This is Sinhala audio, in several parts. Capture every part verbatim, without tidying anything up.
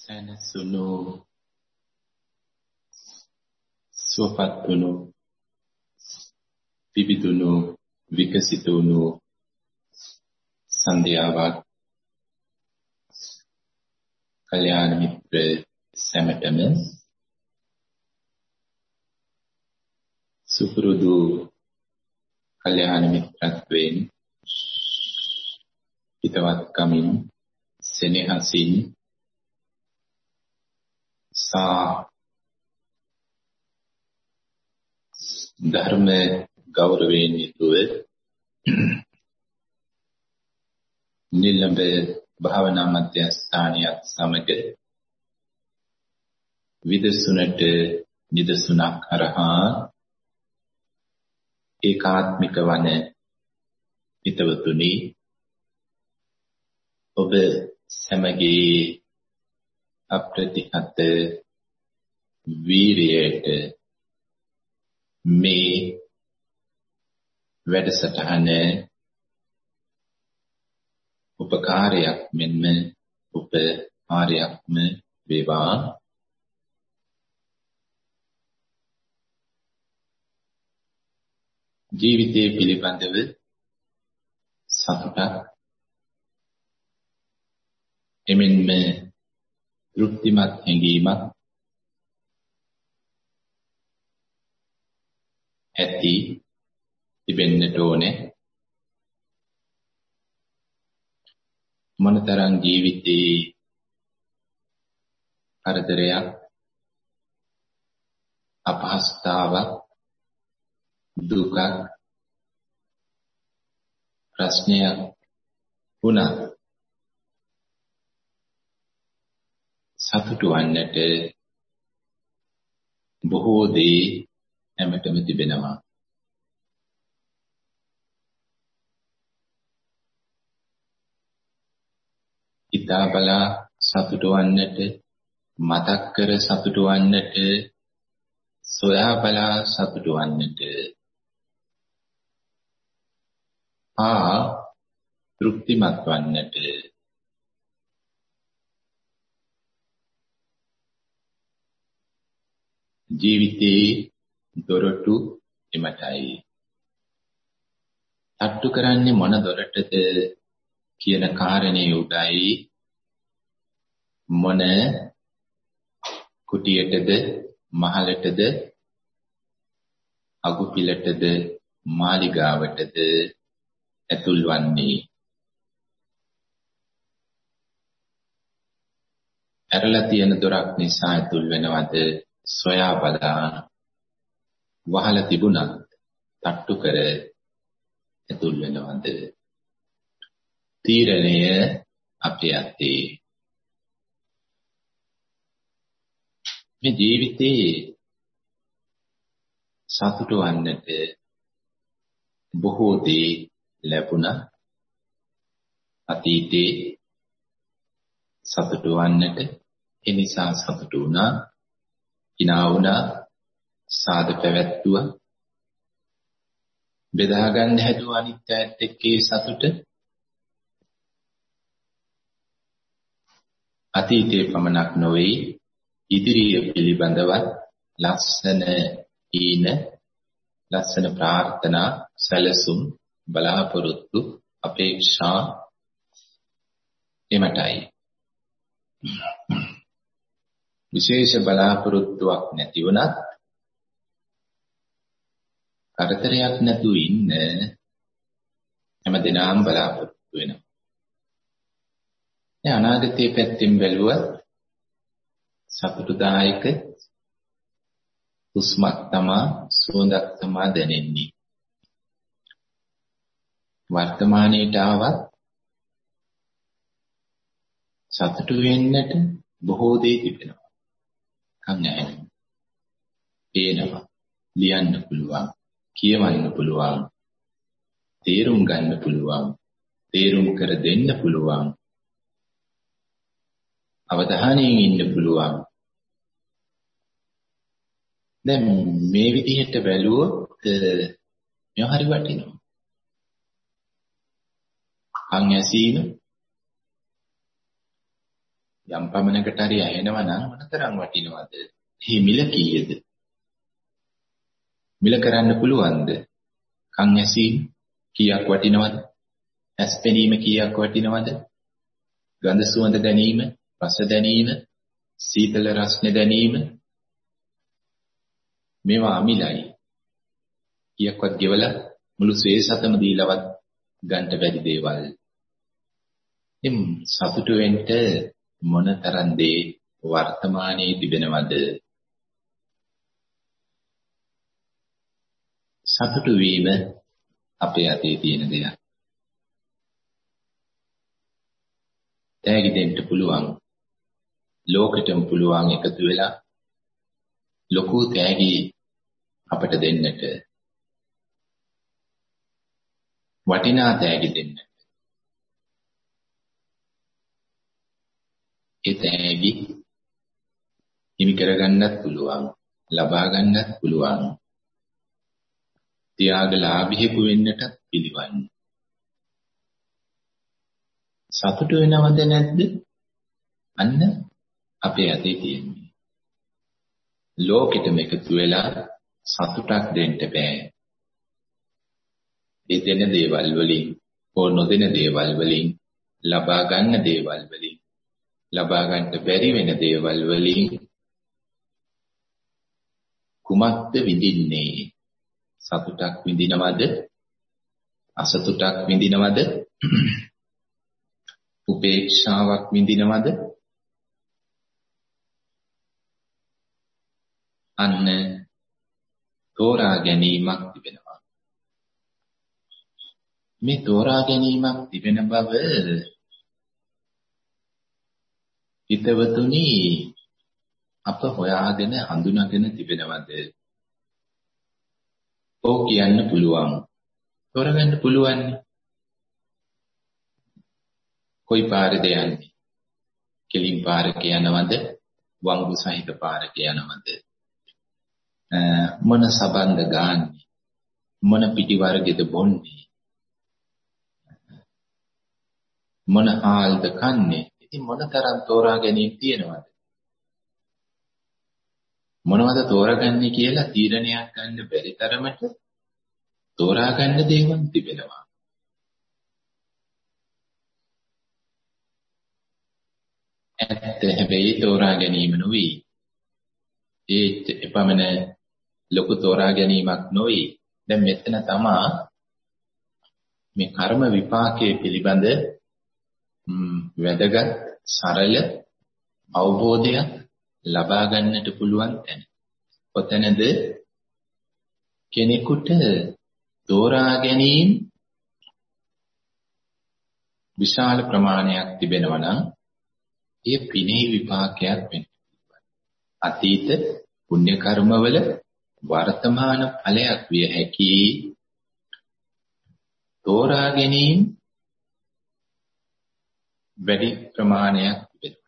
සැනසුණු සුවපත් වුණු පිබිදුණු විකසිත වුණු සන්ධ්‍යාවක් කල්‍යාණ මිත්‍ර සැමටම සුපුරුදු කල්‍යාණ මිත්‍රත්වයෙන් හිතවත්කමින් සෙනෙහසින් සා ධර්ම ගෞරවයෙන් යුතුව නිලම්බ භාවනා මධ්‍යස්ථානයත් සමග විදසුනට නිදසුනක් හරහා ඒකාත්මික වන හිතවතුනි ඔබ සමගී අප්‍රතිහත වීරියට මේ වැඩසටහන උපකාරයක් මෙන්ම උපකාරයක්ම වේවා. ජීවිතයේ පිළිබඳව සතුටක් එමෙන්ම තෘප්තිමත් හැඟීමක් ඇති තිබෙන්නට ඕනේ. මොනතරම් ජීවිතේ කරදරයක් අපහසුතාවක් දුකක් ප්‍රශ්නයක් වුණා සතුටු වන්නට බොහෝ දේ හැමතෙම තිබෙනවා. හිතා බලා සතුටු වන්නට, මතක් කර සතුටු වන්නට, සොයා බලා සතුටු වන්නට, ආ තෘප්තිමත් වන්නට ජීවිතේ දොරටු එමටයි. තට්ටු කරන්නේ මොන දොරටද කියන කාරණේ උඩයි මොන කුටියටද මහලටද අගුපිලටද මාලිගාවටද ඇතුල් වන්නේ. ඇරලා තියෙන දොරක් නිසා ඇතුල් වෙනවද සොයා බලා වහලා තිබුණත් තට්ටු කර ඇතුල් වෙනවද? තීරණය අපේ අතේ. මේ ජීවිතේ සතුටු වන්නට බොහෝ දේ ලැබුණා. අතීතේ සතුටු වන්නට ඒ නිසා සතුටු වුණා. හිනා වුණා. සාද පැවැත්තුවා. බෙදා ගන්න හැදුවා අනිත් අයත් එක්කේ සතුට. අතීතයේ පමණක් නොවේ ඉදිරිය පිළිබඳවත් ලස්සන ඊන ලස්සන ප්‍රාර්ථනා සැලසුම් බලාපොරොත්තු අපේක්ෂා එමටයි. විශේෂ බලාපොරොත්තුවක් නැති වුණත් කරදරයක් නැතුව ඉන්න හැමදෙනාම බලාපොරොත්තු වෙනවා. දැන් අනාගතයේ පැත්තෙන් බැලුවත් සතුටුදායක හුස්මක් තමා සුවඳක් තමා දැනෙන්නේ. වර්තමානයේට ආවත් සතුටු වෙන්නට බොහෝ දේ තිබෙනවා. කම් නැහැ. පේනවා, ලියන්න පුළුවන්, කියවන්න පුළුවන්, තේරුම් ගන්න පුළුවන්, තේරුම් කර දෙන්න පුළුවන්, අවධානයෙන් ඉන්න පුළුවන්. දැන් මේ විදිහට බැලුවොත් මේ හරි වටිනවා. කන් ඇසීම යම් පමණකට හරි ඇහෙනවා නම් මොනතරම් වටිනවද? එහි මිල කීයද? මිල කරන්න පුළුවන්ද? කන් ඇසීම කීයක් වටිනවද? ඇස් පෙනීම කීයක් වටිනවද? ගඳ සුවඳ දැනීම, රස දැනීම, සීතල රස්නේ දැනීම මේවා අමිලයි. කීයක්වත් ගෙවලා මුළු ශේෂතම දීලවත් ගන්න බැරි දේවල්. එම් සතුටු වෙන්න මොනතරම් දේ වර්තමානයේ තිබෙනවද? සතුටු වීම අපේ අතේ තියෙන දෙයක්. තෑගි දෙන්න පුළුවන්. ලෝකෙටම පුළුවන් එකතු වෙලා ලොකු තෑගි අපට දෙන්නට. වටිනා තෑගි දෙන්න. ඒ තෑගි හිමි කරගන්නත් පුළුවන්, ලබා ගන්නත් පුළුවන්. ත්‍යාගලාභියෙකු වෙන්නට පිළිවන්. සතුට වෙනවද නැද්ද? අන්න අපේ අතේ තියෙන්නේ. ලෝකෙටම එකතු වෙලා සතුටක් දෙන්න බෑ. ඒ දෙන දේවල් වලින්, හෝ නොදෙන දේවල් වලින්, ලබා ගන්න දේවල් වලින්, ලබා ගන්න බැරි වෙන දේවල් වලින් කුමක්ද විඳින්නේ? සතුටක් විඳිනවද? අසතුටක් විඳිනවද? උපේක්ෂාවක් විඳිනවද? අන්න තෝරා ගැනීමක් තිබෙනවා. මේ තෝරා ගැනීමක් තිබෙන බව හිතවතුනි අප හොයාගෙන හඳුනාගෙන තිබෙනවද? ඔව් කියන්න පුළුවන්. තෝරගන්න පුළුවන්. කොයි පාරද යන්නේ? කෙලින් පාරක යනවද? වංගු සහිත පාරක යනවද? මොන සබන්ද ගාන්නේ? මොන පිටි වර්ගෙද බොන්නේ? මොන ආල්ද කන්නේ? ඉතින් මොනතරම් තෝරා ගැනීම තියෙනවද? මොනවද තෝරගන්නේ කියලා තීරණයක් ගන්න බැරි තරමට තෝරා ගන්න දේවල් තිබෙනවා. ඇත්ත හැබැයි තෝරා ගැනීම නොවේ. ඒ එපමණ ලොකු තෝරා ගැනීමක් නොවේ. දැන් මෙතන තමා මේ කර්ම විපාකයේ පිළිබඳ වැදගත් සරල අවබෝධයක් ලබා ගන්නට පුළුවන් තැන. ඔතනද කෙනෙකුට තෝරා ගැනීම විශාල ප්‍රමාණයක් තිබෙනවා නම් ඒ පිනේ විපාකයක් වෙනවා. අතීත පුණ්‍ය කර්මවල වර්තමාන ඵලයක් විය හැකි තෝරා ගැනීම වැඩි ප්‍රමාණයක් තිබෙනවා.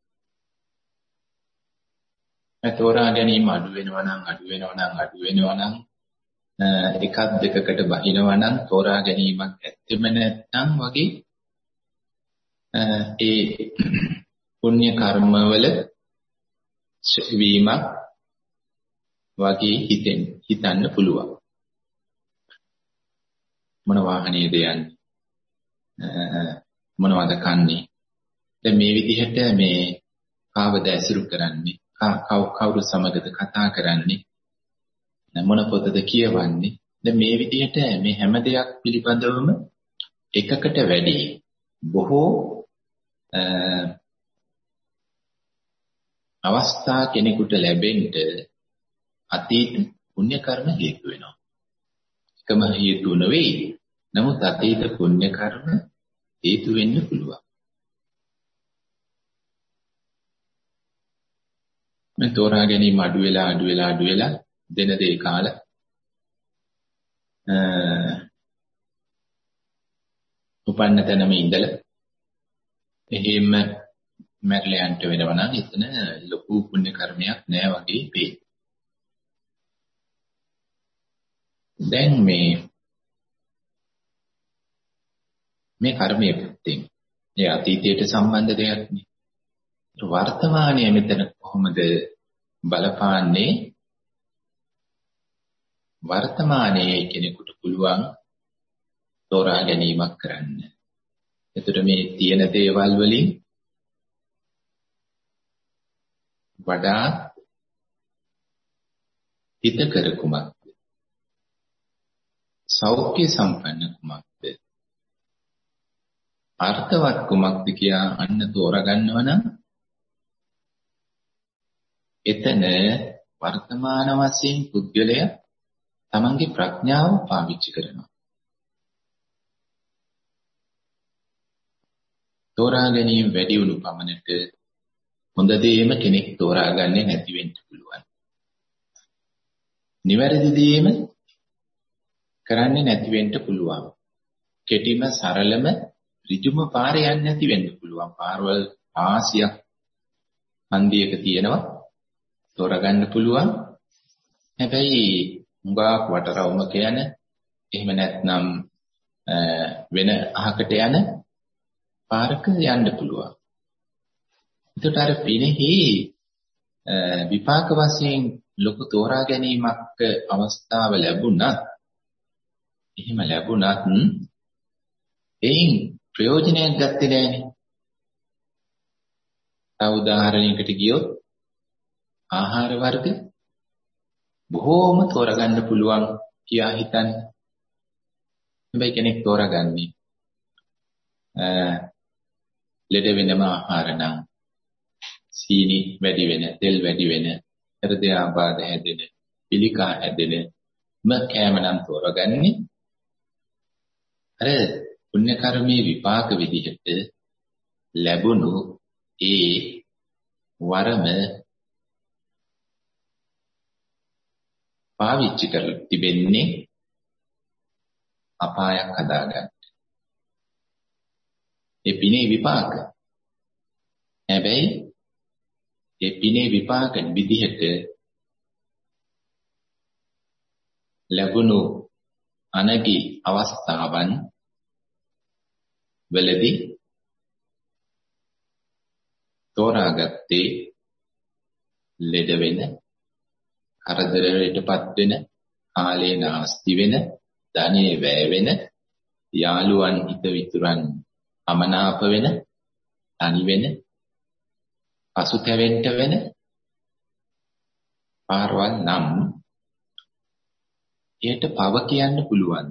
ඒ තෝරා ගැනීම අඩු වෙනවා නම් අඩු වෙනවා නම් අඩු වෙනවා නම් එකක් දෙකකට බහිනවා නම් තෝරා ගැනීමක් ඇත්තෙම නැත්නම් වගේ ඒ පුණ්‍ය කර්මවල වීමක් වගේ හිතෙන් හිතන්න පුළුවන්. මොන වාහනේද යන්නේ? මොනවද කන්නේ? දැන් මේ විදිහට මේ කාවද ඇසුරු කරන්නේ? කවුරු සමගද කතා කරන්නේ? මොන පොතද කියවන්නේ? දැන් මේ විදිහට මේ හැම දෙයක් පිළිබඳවම එකකට වැඩි බොහෝ අවස්ථා කෙනෙකුට ලැබෙන්න අතීත පුණ්‍ය කර්ම හේතු වෙනවා. එකම හේතු නෙවෙයි. නමුත් අතීත පුණ්‍ය කර්ම හේතු වෙන්න පුළුවන්. මේ තෝරා ගැනීම අඩු වෙලා අඩු වෙලා අඩු වෙලා දෙන දේ කාලා අ උපන්න තැනම ඉඳලා එහෙම මැරලා යන්න වෙනවා නම් එතන ලොකු පුණ්‍ය කර්මයක් නෑ වගේ වේ. දැන් මේ මේ කර්මයේ පැත්තෙන් ඒ අතීතයට සම්බන්ධ දෙයක් නේ. වර්තමානයේ මෙතන කොහොමද බලපාන්නේ? වර්තමානයේ කෙනෙකුට පුළුවන් තෝරා ගැනීමක් කරන්න. එතකොට මේ තියෙන දේවල් වලින් වඩා හිතකර කුමක්ද? සෞඛ්‍ය සම්පන්න කුමක්ද? අර්ථවත් කුමක්ද කියා අන්න තෝරා ගන්නව නම් එතන වර්තමාන වශයෙන් පුද්ගලයා තමන්ගේ ප්‍රඥාව පාවිච්චි කරනවා. තෝරා ගැනීම වැඩි වුණු පමණට හොඳ දේම කෙනෙක් තෝරාගන්නේ නැති වෙන්න පුළුවන්. නිවැරදි දේම කරන්නේ නැති වෙන්න පුළුවන්. කෙටිම සරලම ඍජුම පාරේ යන්නේ නැති වෙන්න පුළුවන්. පාරවල් ආසියක් හන්දියක තියෙනවා තෝරාගන්න පුළුවන්. හැබැයි මුගාක් වටරවුම කියන එහෙම නැත්නම් වෙන අහකට යන පාරක යන්න පුළුවන්. ඒකට අර පිනෙහි විපාක වශයෙන් ලොකු තෝරා ගැනීමක් අවස්ථාව ලැබුණත් එහෙම ලැබුණත් එයින් ප්‍රයෝජනයක් ගත්තේ නැහැනේ. තව උදාහරණයකට ගියොත් ආහාර වර්ග බොහෝම තෝරගන්න පුළුවන් කියා හිතන්න. හැබැයි කෙනෙක් තෝරගන්නේ ලෙඩ වෙනම ආහාර නම් සීනි වැඩි වෙන, තෙල් වැඩි වෙන, හෘද ආබාධ හැදෙන, පිළිකා හැදෙන ම කෑම නම් තෝරගන්නේ. අර පුණ්‍ය කර්මයේ විපාක විදිහට ලැබුණු ඒ වරම පාවිච්චි කරලා තිබෙන්නේ අපායක් හදාගන්න. ඒ පිනේ විපාක. හැබැයි ඒ පිනේ විපාක විදිහට ලැබුණු අනගි අවස්ථාවන් වලදී තෝරාගත්තේ ලෙඩ වෙන, කරදරයටපත් වෙන, කාලේ නාස්ති වෙන, ධනෙ වැය වෙන, යාළුවන් හිත විතුරන් අමනාප වෙන, තනි වෙන, පසුතැවෙන්න වෙන පාරවල් නම් ඒට පව කියන්න පුළුවන්.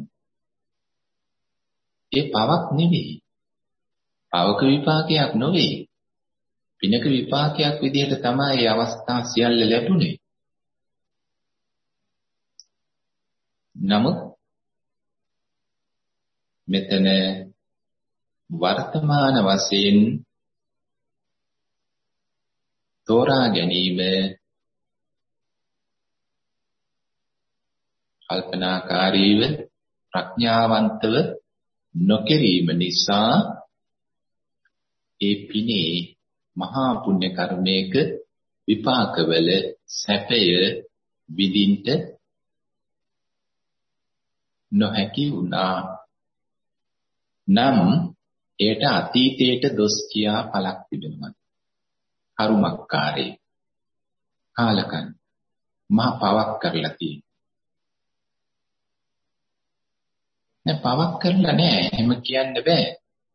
ඒ පවක් නෙවෙයි. පවක විපාකයක් නොවේ. පිනක විපාකයක් විදිහට තමයි මේ අවස්ථා සියල්ල ලැබුණේ. නමුත් මෙතන වර්තමාන වශයෙන් තෝරා ගැනීම කල්පනාකාරීව ප්‍රඥාවන්තව නොකිරීම නිසා ඒ පිනේ මහා පුණ්‍ය කර්මයක විපාකවල සැපය විඳින්ට නොහැකි වුණා. නම් ඒට අතීතයට දොස් කියා පළක් තිබෙනවා. කරුමක්කාරේ කාලකන් මහා පවක් කරලා තියෙනවා. නෑ පවක් කරලා නෑ එහෙම කියන්න බෑ.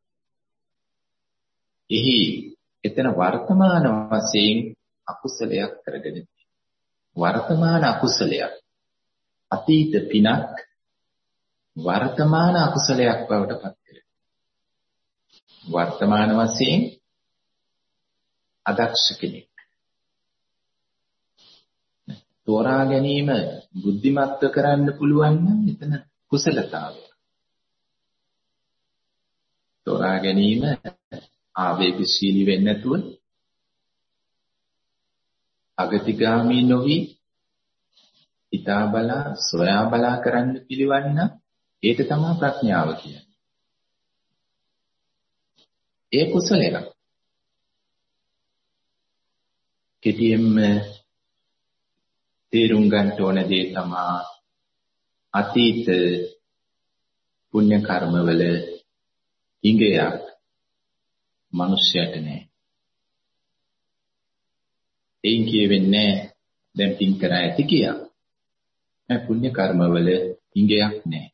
එහි එතන වර්තමාන වශයෙන් අකුසලයක් කරගෙන වර්තමාන අකුසලයක් අතීත පිනක් වර්තමාන අකුසලයක් බවට පත් කරගන්නවා. වර්තමාන වශයෙන් අදක්ෂ කෙනෙක් තෝරා ගැනීම බුද්ධිමත්ව කරන්න පුළුවන් නම් එතන කුසලතාවය. තෝරා ගැනීම ආවේගශීලී වෙන්නේ නැතුව අගතිගාමී නොවි හිතා බලා සොයා බලා කරන්න පිළිවන් නම් ඒක තමයි ප්‍රඥාව කියන්නේ. ඒ කුසලයක්. කෙටියෙන්ම තේරුම් ගන්න ඕන දේ තමයි අතීත පුණ්‍ය කර්මවල ඉංගයක් මිනිස්යාට නැහැ. එයින් කියවෙන්නේ දැන් පින් කරා ඇති කියා. මේ පුණ්‍ය කර්මවල හිඟයක් නැහැ.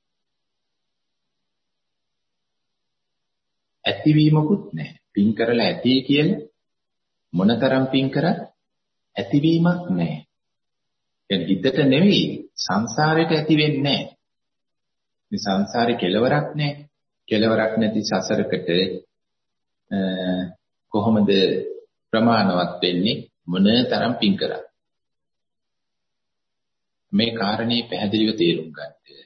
ඇතිවීමකුත් නැහැ. පින් කරලා ඇති කියලා මොනතරම් පින් කරත් ඇතිවීමක් නැහැ. දැන් හිතට නෙවෙයි සංසාරයට ඇති වෙන්නේ නැහැ. මේ සංසාරේ කෙලවරක් නැහැ. කෙලවරක් නැති සසරකට කොහොමද ප්‍රමාණවත් වෙන්නේ මොනතරම් පින් කරා. මේ කාරණේ පැහැදිලිව තේරුම් ගන්න.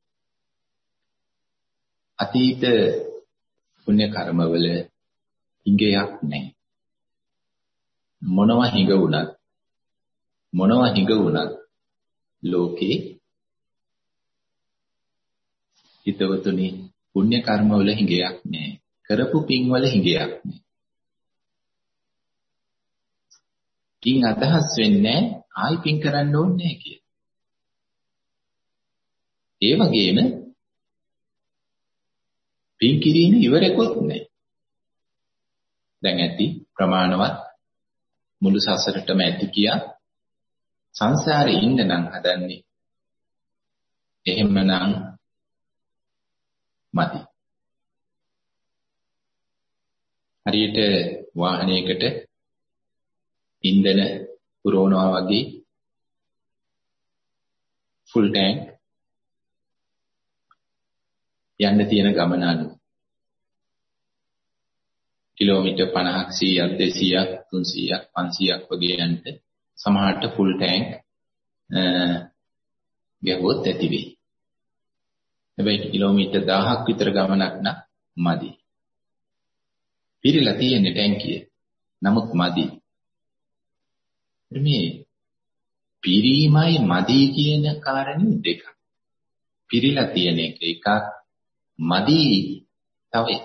අතීත පුණ්‍ය කර්මවල හිඟයක් නැහැ. මොනවා හිඟ වුණත් මොනවා හිඟ වුණත් ලෝකේ හිතවතුනි පුණ්‍ය කර්මවල හිඟයක් නැහැ. කරපු පින් වල හිඟයක් නැහැ. පින් අදහස් වෙන්නේ ආයි පින් කරන්න ඕනේ නැහැ කියලා. ඒ වගේම පින් කිරීම ඉවරෙකුත් නැහැ. දැන් ඇති ප්‍රමාණවත් මුළු සසරටම ඇති කියා සංසාරේ ඉන්න නම් හදන්නේ. එහෙමනම් මදි. හරියට වාහනයකට ඉන්ධන පුරවනවා වගේ ෆුල් ටැංක් යන්න තියෙන ගමන අනුව කිලෝමීටර් පනහක් සීයක් දෙසීයක් තුන්සීයක් පන්සීයක් වගේ යන්න සමහරට ෆුල් ටැංක් ගියොත් ඇති වෙයි. හැබැයි කිලෝමීටර් දහයක් විතර ගමනක් නම් මදි. පිරিলা තියෙන ටැංකිය. නමුත් මදි. මේ පිරීමයි මදි කියන කාරණේ දෙකක්. පිරিলা තියෙන එක එකක්, මදි තව එකක්.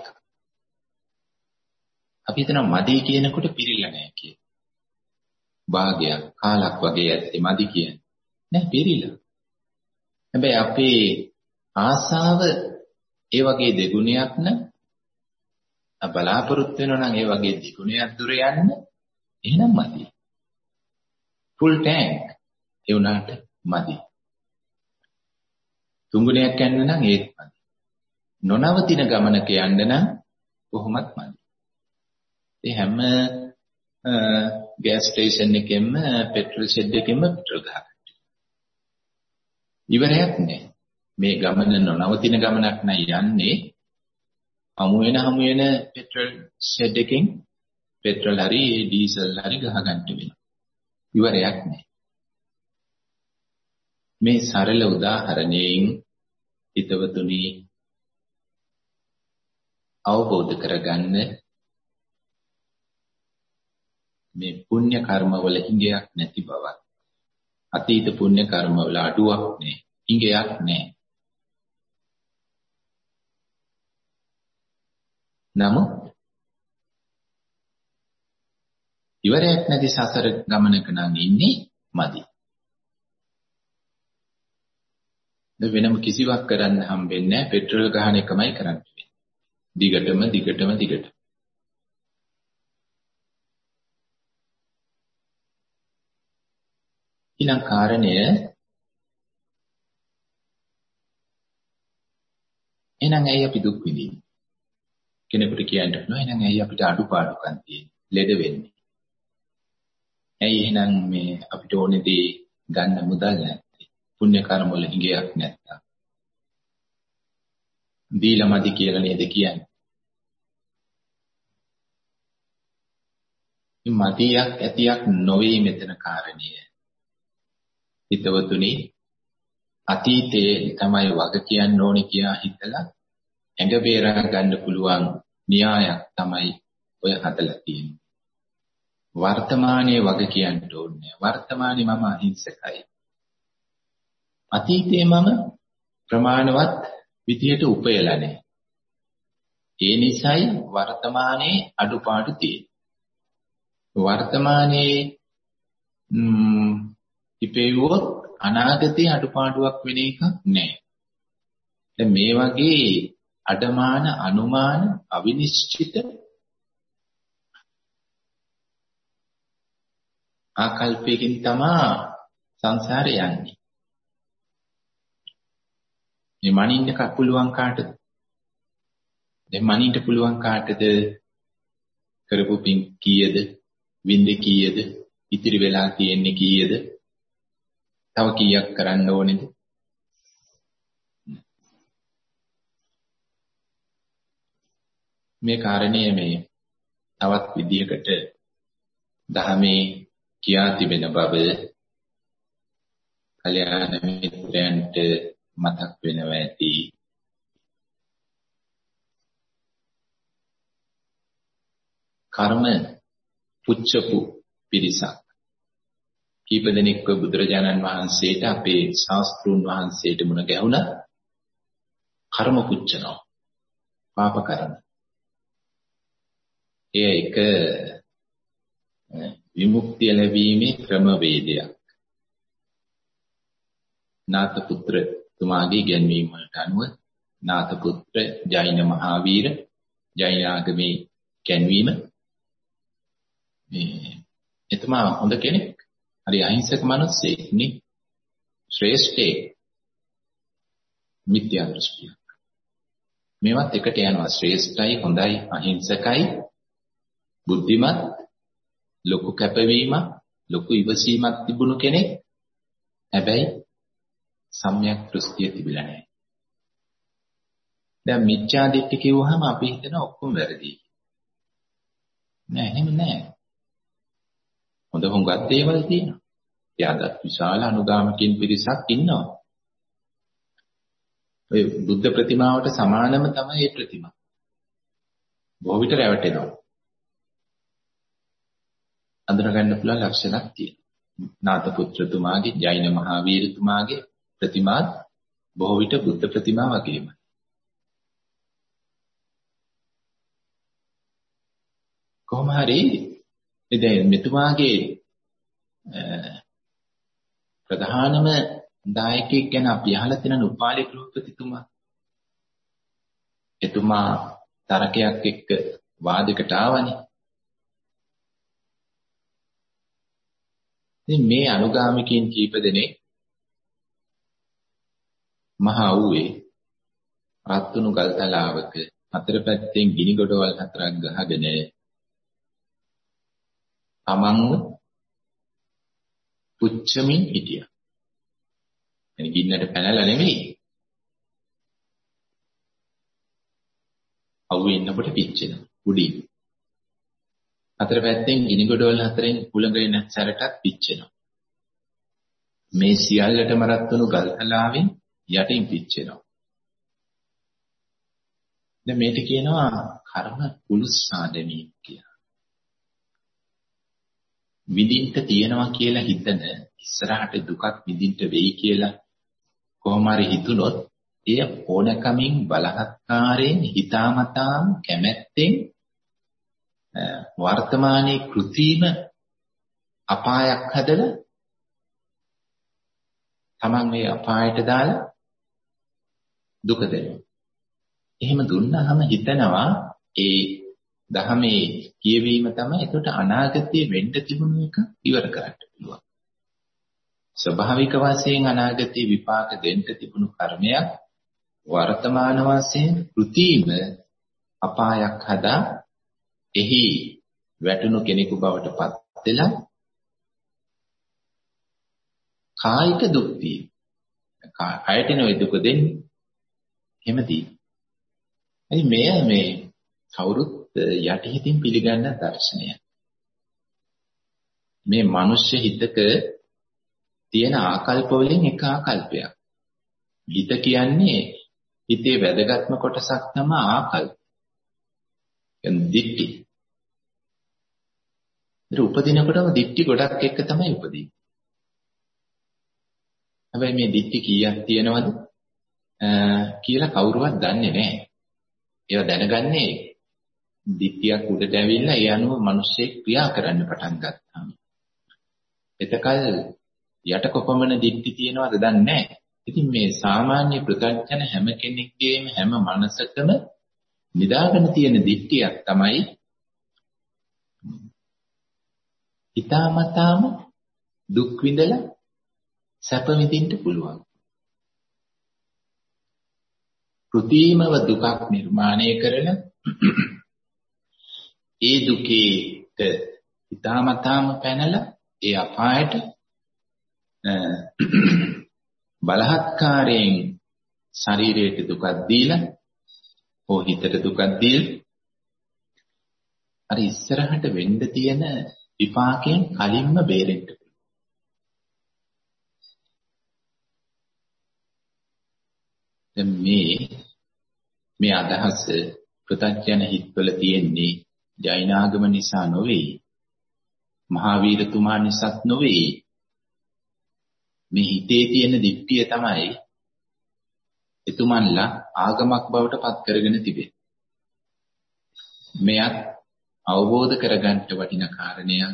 අපි හිතන මදි කියනකොට පිරিলা නැහැ කියලා. භාගයක් කාලක් වගේ ඇත්තේ මදි කියන්නේ. නෑ පිරিলা. හැබැයි අපේ ආසාව ඒ වගේ දෙගුණයක් නම් බලාපොරොත්තු වෙනවා නම් ඒ වගේ දෙගුණයක් දුර යන්න එහෙනම් මදි. ෆුල් ටැංක් ඒ උනාට මදි. තුන්ගුණයක් යන්න නම් ඒත් මදි. නොනවතින ගමනක යන්න නම් කොහොමත් මදි. ඒ හැම ගෑස් ස්ටේෂන් එකෙම පෙට්‍රල් ෂෙඩ් එකෙම පෙට්‍රල් ගහනවා. ඉවරයක් නෑ. මේ ගමන නොනවතින ගමනක් නයි යන්නේ. හමු වෙන හමු වෙන පෙට්‍රල් ෂෙඩ් එකෙන් පෙට්‍රල් හරි ඩීසල් හරි ගහ ගන්න වෙනවා. ඉවරයක් නෑ. මේ සරල උදාහරණයෙන් හිතවතුනි අවබෝධ කරගන්න මේ පුණ්‍ය කර්මවල හිඟයක් නැති බවත් අතීත පුණ්‍ය කර්මවල අඩුවක් නෑ හිඟයක් නෑ. නමුත් ඉවරයක් නැති සසර ගමනක නම් ඉන්නේ මදි. වෙනම කිසිවක් කරන්න හම්බෙන්නේ නැහැ. පෙට්‍රල් ගහන එකමයි කරන්නේ. දිගටම දිගටම දිගට. ඊළඟ කාරණය එහෙනම් ඇයි අපි දුක් විඳින්නේ? කෙනෙකුට කියන්න පුළුවන් එහෙනම් ඇයි අපිට අඩුපාඩුකම් තියෙන්නේ? ලෙඩ වෙන්නේ. ඇයි එහෙනම් මේ අපිට ඕනේ දේ ගන්න මුදල් නැත්තේ? පුණ්‍ය කර්ම වල හිඟයක් නැත්තම්. දීලා මදි කියලා නේද කියන්නේ? මදියක් ඇතියක් නොවේ මෙතන කාරණය. හිතවතුනි අතීතයේ තමයි වග කියන්න ඕනේ කියලා හිතලා ඇඟ බේරා ගන්න පුළුවන් න්‍යායක් තමයි ඔය හදලා තියෙන්නේ. වර්තමානයේ වග කියන්න ඕනේ. වර්තමානයේ මම අහිංසකයි. අතීතයේ මම ප්‍රමාණවත් විදියට උපයලා නැහැ. ඒ නිසායි වර්තමානයේ අඩුපාඩු තියෙන්නේ. වර්තමානයේ ම්ම් ඉපෙවුවොත් අනාගතයේ අඩුපාඩුවක් වෙන එකක් නැහැ. දැන් මේ වගේ අඩමාන අනුමාන අවිනිශ්චිත ආකල්පයකින් තමයි සංසාරේ යන්නේ. මේ මනින්න පුළුවන් කාටද? දැන් මනින්න පුළුවන් කාටද? කරපු පින් කීයද? වින්ද කීයද? ඉතිරි වෙලා තියෙන්නේ කීයද? තව කීයක් කරන්න ඕනේද? මේ කාරණේ මේ තවත් විදිහකට දහමේ කියා තිබෙන බව කල්‍යාණ මිත්‍රයන්ට මතක් වෙනවා ඇති. කර්ම පුච්චපු පිරිසක් කීප දෙනෙක්ව බුදුරජාණන් වහන්සේට අපේ ශාස්ත්‍රූන් වහන්සේට මුණ ගැහුණා. කර්ම පුච්චනවා. පාප කරන. එය එක විමුක්තිය ලැබීමේ ක්‍රමවේදයක්. නාථපුත්‍ර තුමාගේ ඉගැන්වීම වලට අනුව නාථපුත්‍ර ජෛන මහාවීර ජෛන ආගමේ ඉගැන්වීම මේ එතුමා හොඳ කෙනෙක්. හරි අහිංසක මිනිස්සෙක් නේ. ශ්‍රේෂ්ඨේ මිත්‍යා දෘෂ්ටිය. මේවත් එකට යනවා. ශ්‍රේෂ්ඨයි, හොඳයි, අහිංසකයි, බුද්ධිමත්, ලොකු කැපවීමක්, ලොකු ඉවසීමක් තිබුණු කෙනෙක්. හැබැයි සම්‍යක් දෘෂ්ටිය තිබිලා නැහැ. දැන් මිත්‍යා දිට්ඨි කිව්වහම අපි හිතන ඔක්කොම වැරදි. නෑ එහෙම නෑ. හොඳ හොඟක් දේවල් තියෙනවා. එයාට විශාල අනුගාමිකින් පිරිසක් ඉන්නවා. ඔය බුද්ධ ප්‍රතිමාවට සමානම තමයි මේ ප්‍රතිමා. බොහෝ විට රැවටෙනවා. අඳුර ගන්න පුළුවන් ලක්ෂණක් තියෙනවා. නාථපුත්‍රතුමාගේ ජෛන මහාවීරතුමාගේ ප්‍රතිමාත් බොහෝ විට බුද්ධ ප්‍රතිමා වගේමයි. කොහොම හරි ඉතින් මෙතුමාගේ ප්‍රධානම දායකයෙක් ගැන අපි අහලා තියෙන උපාලි ගෘහපතිතුමා. එතුමා තරකයක් එක්ක වාදයකට ආවනේ. ඉතින් මේ අනුගාමිකයන් කීප දෙනෙක් මහා වූවේ රත්තුණු ගල්තලාවක හතර පැත්තෙන් ගිනි ගොඩවල් හතරක් ගහගෙන තමන්ව පුච්චමින් හිටියා. එනි ගින්නට පැනලා නෙමෙයි. අවුවේ ඉන්නකොට පිච්චෙනවා. උඩින්. හතර පැත්තෙන් ගිනි ගොඩවල් හතරෙන් කුලඟගෙන සැරටත් පිච්චෙනවා. මේ සියල්ලටම රත්තුණු ගල්තලාවෙන් යටින් පිච්චෙනවා. දැන් මේක කියනවා කර්ම කුලුස්සාදමී කියලා. විඳින්න තියනවා කියලා හිතන ඉස්සරහට දුකක් විඳින්න වෙයි කියලා කොහොම හරි හිතුනොත් එය ඕනකමින් බලහත්කාරයෙන් හිතාමතාම කැමැත්තෙන් වර්තමානයේ කෘත්‍රිම අපායක් හදලා තමන් මේ අපායට දාලා දුක දෙනවා. එහෙම දුන්නාම හිතනවා ඒ දහමේ කියවීම තමයි එතකොට අනාගතයේ වෙන්න තිබුණු එක ඉවර කරන්න පුළුවන්. ස්වභාවික වශයෙන් අනාගතයේ විපාක දෙන්න තිබුණු කර්මයක් වර්තමාන වශයෙන් කෘත්‍රිම අපායක් හදා එහි වැටුණු කෙනෙකු බවට පත් වෙලා කායික දුක් තියෙන. කායට නෙවෙයි දුක දෙන්නේ. එහෙමදී. එනි මෙය මේ කවුරුත් යටිහිතින් පිළිගන්න දර්ශනය. මේ මිනිස්සු හිතක තියෙන ආකල්ප වලින් එක ආකල්පයක්. හිත කියන්නේ හිතේ වැදගත්ම කොටසක් තමයි ආකල්ප. කියන්නේ දිට්ඨි. ඒක උපදිනකොටම දිට්ඨි ගොඩක් එක්ක තමයි උපදින්නේ. හැබැයි මේ දිට්ඨි කීයක් තියෙනවද කියලා කවුරුවත් දන්නේ නැහැ. ඒවා දැනගන්නේ දිට්ඨියක් උඩට ඇවිල්ලා ඒ අනුව මිනිස්සේ ක්‍රියා කරන්න පටන් ගත්තාම. එතකල් යට කොපමණ දිට්ඨි තියෙනවද දන්නේ නැහැ. ඉතින් මේ සාමාන්‍ය ප්‍රත්‍යඥ හැම කෙනෙක්ගේම හැම මනසකම නිදාගෙන තියෙන දිට්ඨියක් තමයි හිතාමතාම දුක් විඳලා සැප විඳින්න පුළුවන්. කෘතිමව දුකක් නිර්මාණය කරන ඒ දුකේට හිතාමතාම පැනලා ඒ අපායට බලහත්කාරයෙන් ශරීරයට දුකක් දීලා හෝ හිතට දුකක් දීලා අර ඉස්සරහට වෙන්න තියෙන විපාකයෙන් කලින්ම බේරෙන්න පුළුවන්. දැන් මේ මේ අදහස ප්‍රත්‍යඥ හිත්වල තියෙන්නේ ජෛනාගම නිසා නොවේ. මහාවීරතුමා නිසාත් නොවේ. මේ හිතේ තියෙන දිට්ඨිය තමයි එතුමන්ලා ආගමක් බවට පත් කරගෙන තිබෙන්නේ. මෙයත් අවබෝධ කරගන්න වටින කාරණයක්.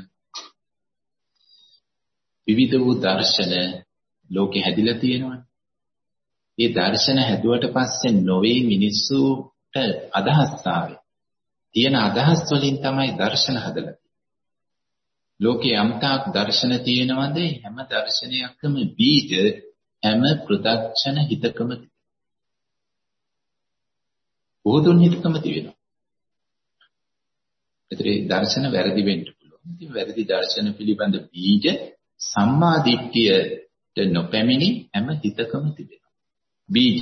විවිධ වූ දර්ශන ලෝකේ හැදිලා තියෙනවා. ඒ දර්ශන හැදුවට පස්සේ නොවේ මිනිස්සුට අදහස් ආවේ. තියෙන අදහස් වලින් තමයි දර්ශන හදලා. ලෝකේ යම්තාක් දර්ශන තියෙනවද හැම දර්ශනයක්ම බීජ හැම ප්‍රදක්ෂණ හිතකම බෝධුන් හිතකම තියෙනවා. ඒතරේ දර්ශන වැරදි වෙන්න පුළුවන්. ඉතින් වැරදි දර්ශන පිළිබඳ බීජ සම්මා දිට්ඨියට නොපැමිණි හැම හිතකම තිබෙනවා. බීජ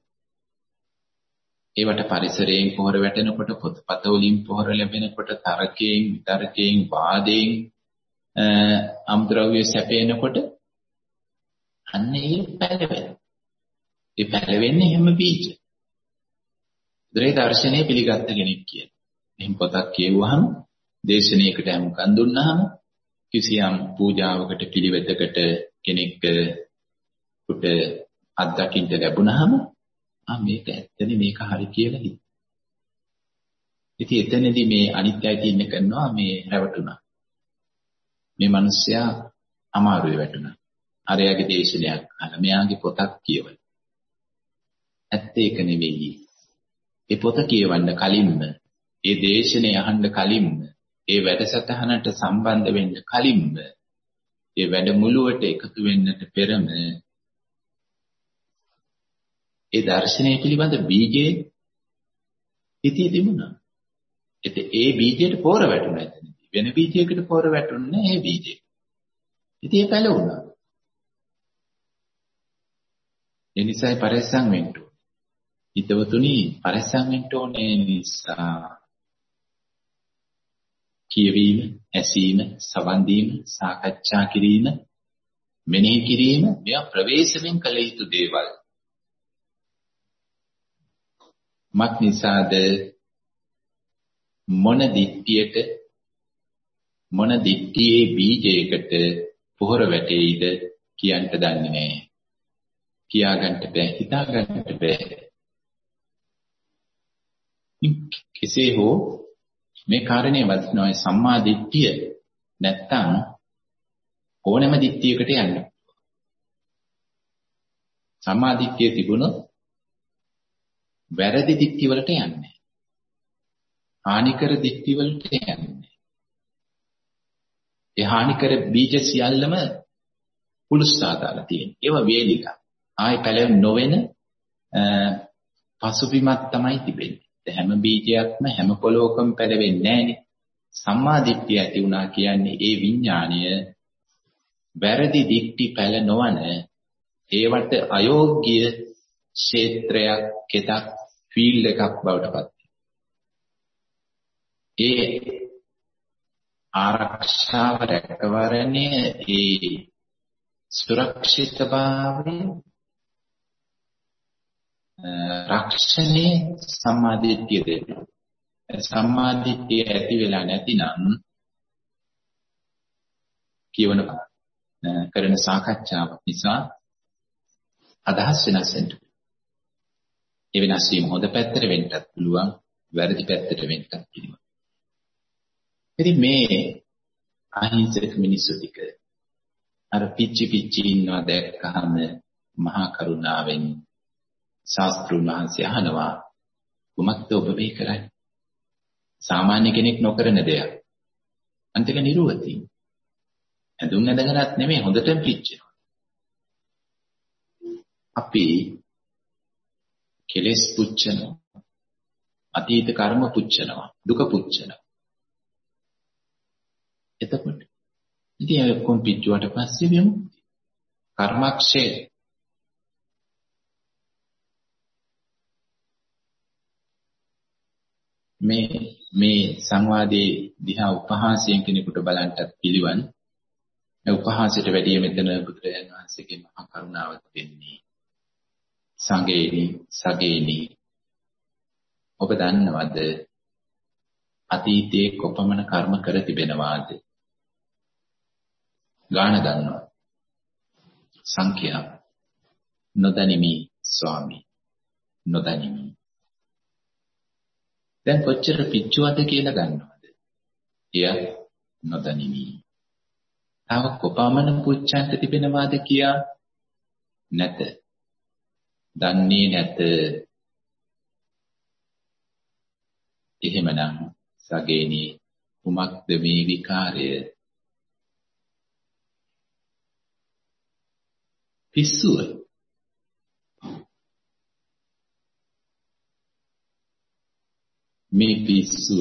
ඒවට පරිසරයෙන් පොහොර වැටෙනකොට පොත්පත වලින් පොහොර ලැබෙනකොට තරකයෙන් විතර්කයෙන් වාදයෙන් අම්ද්‍රව්‍ය සැපේනකොට අන්න ඒ පැලවෙන. ඒ පැලවෙන්නේ හැම බීජ. දරේ දර්ශනය පිළිගත්ත කෙනෙක් කියන. එහෙන් පොතක් කියවුවාම දේශනාවකට හමුකන් දුන්නාම කිසියම් පූජාවකට පිළිවෙතකට කෙනෙක් කුට අත්දකින්න ලැබුණාම ආ මේක ඇත්තනේ මේක හරි කියලා හිත. ඉතින් එතනදී මේ අනිත්‍යයි තියන්න කරනවා මේ රැවටුණා. මේ මිනිස්සයා අමාරුවේ වැටුණා. අරයාගේ දේශනයක් අහලා මෙයාගේ පොතක් කියවලා. ඇත්ත ඒක නෙවෙයි. ඒ පොත කියවන්න කලින්ම, ඒ දේශනේ අහන්න කලින්ම, ඒ වැඩසටහනට සම්බන්ධ වෙන්න කලින්ම, ඒ වැඩමුළුවට එකතු වෙන්නට පෙරම ඒ දර්ශනය පිළිබඳ බීජේ හිතේ තිබුණා. ඒත් ඒ බීජයට පොර වැටුණා එතනදී. වෙන බීජයකට පොර වැටුන්නේ ඒ බීජේ. ඉතින් ඒ පැලුණා. ඒ නිසායි පරිස්සම් වෙන්න ඕනේ. හිතවතුනි පරිස්සම් වෙන්න ඕනේ නිසා කියවීම, ඇසීම, සවන් දීම, සාකච්ඡා කිරීම, මෙනෙහි කිරීම මේවා ප්‍රවේශමෙන් කළ යුතු දේවල්. මක් නිසාද මොන දිට්ඨියට මොන දිට්ඨියේ බීජයකට පොහොර වැටෙයිද කියන්න දන්නේ නැහැ. කියාගන්න බෑ, හිතාගන්න බෑ. කෙසේ හෝ මේ කාරණේ වදිනවා සම්මා දිට්ඨිය නැත්තම් ඕනෑම දිට්ඨියකට යන්න. සම්මා දිට්ඨිය තිබුණොත් වැරදි දික්ටි වලට යන්නේ. හානිකර දික්ටි වලට යන්නේ. ඒ හානිකර බීජ සියල්ලම පුලුස්සා දාලා තියෙනවා. ඒවා වේලිලා. ආයි පැලෙන්න නොවන පසුබිමක් තමයි තිබෙන්නේ. හැම බීජයක්ම හැම පොලොවකම පැලවෙන්නේ නැහැනේ. සම්මා දිට්ඨිය ඇති වුණා කියන්නේ ඒ විඥාණය වැරදි දික්ටි පැල නොවන ඒවට අයෝග්‍ය ක්ෂේත්‍රයක් කෙතක් ෆීල්ඩ් එකක් බවට පත්. ඒ ආරක්ෂාව රැකවරණය ඒ සුරක්ෂිතභාවය රක්ෂණේ සම්මාදිට්ඨිය දෙනවා. සම්මාදිට්ඨිය ඇති වෙලා නැතිනම් කියවන කරන සාකච්ඡාවක් නිසා අදහස් වෙනස් වෙනවා. ඒ වෙනස් වීම හොඳ පැත්තට වෙන්නත් පුළුවන්, වැරදි පැත්තට වෙන්නත් පුළුවන්. ඉතින් මේ අහිංසක මිනිස්සු ටික අර පිච්චි පිච්චි ඉන්නවා දැක්කහම මහා කරුණාවෙන් ශාස්ත්‍රුන් වහන්සේ අහනවා කුමක්ද ඔබ මේ කරන්නේ? සාමාන්‍ය කෙනෙක් නොකරන දෙයක්. අන්තික නිරුවති. ඇඳුම් ඇඳගෙනත් නෙමෙයි හොඳටම පිච්චෙනවා. අපි කෙලෙස් පුච්චනවා. අතීත කර්ම පුච්චනවා. දුක පුච්චනවා. එතකොට ඉතින් ඒ කොම් පිච්චුවට පස්සේ විමුක්තිය. කර්මක්ෂය. මේ මේ සංවාදයේ දිහා උපහාසයෙන් කෙනෙකුට බලන්නත් පිළිවන්. ඒ උපහාසයට වැඩිය මෙතන බුදුරජාණන් වහන්සේගේ මහා කරුණාව දෙන්නේ. සංගේනි සගේනි ඔබ දන්නවද අතීතයේ කොපමණ කර්ම කර තිබෙනවාද? ගාන දන්නවා. සංඛ්‍යා නොදනිමි ස්වාමී නොදනිමි. දැන් කොච්චර පිච්චුවද කියලා ගන්නවද? එය නොදනිමි. තව කොපමණ පුච්චන්ට තිබෙනවාද කියා නැත. දන්නේ නැත. එහෙමනම් සගේනි කුමක්ද මේ විකාරය? පිස්සුව. මේ පිස්සුව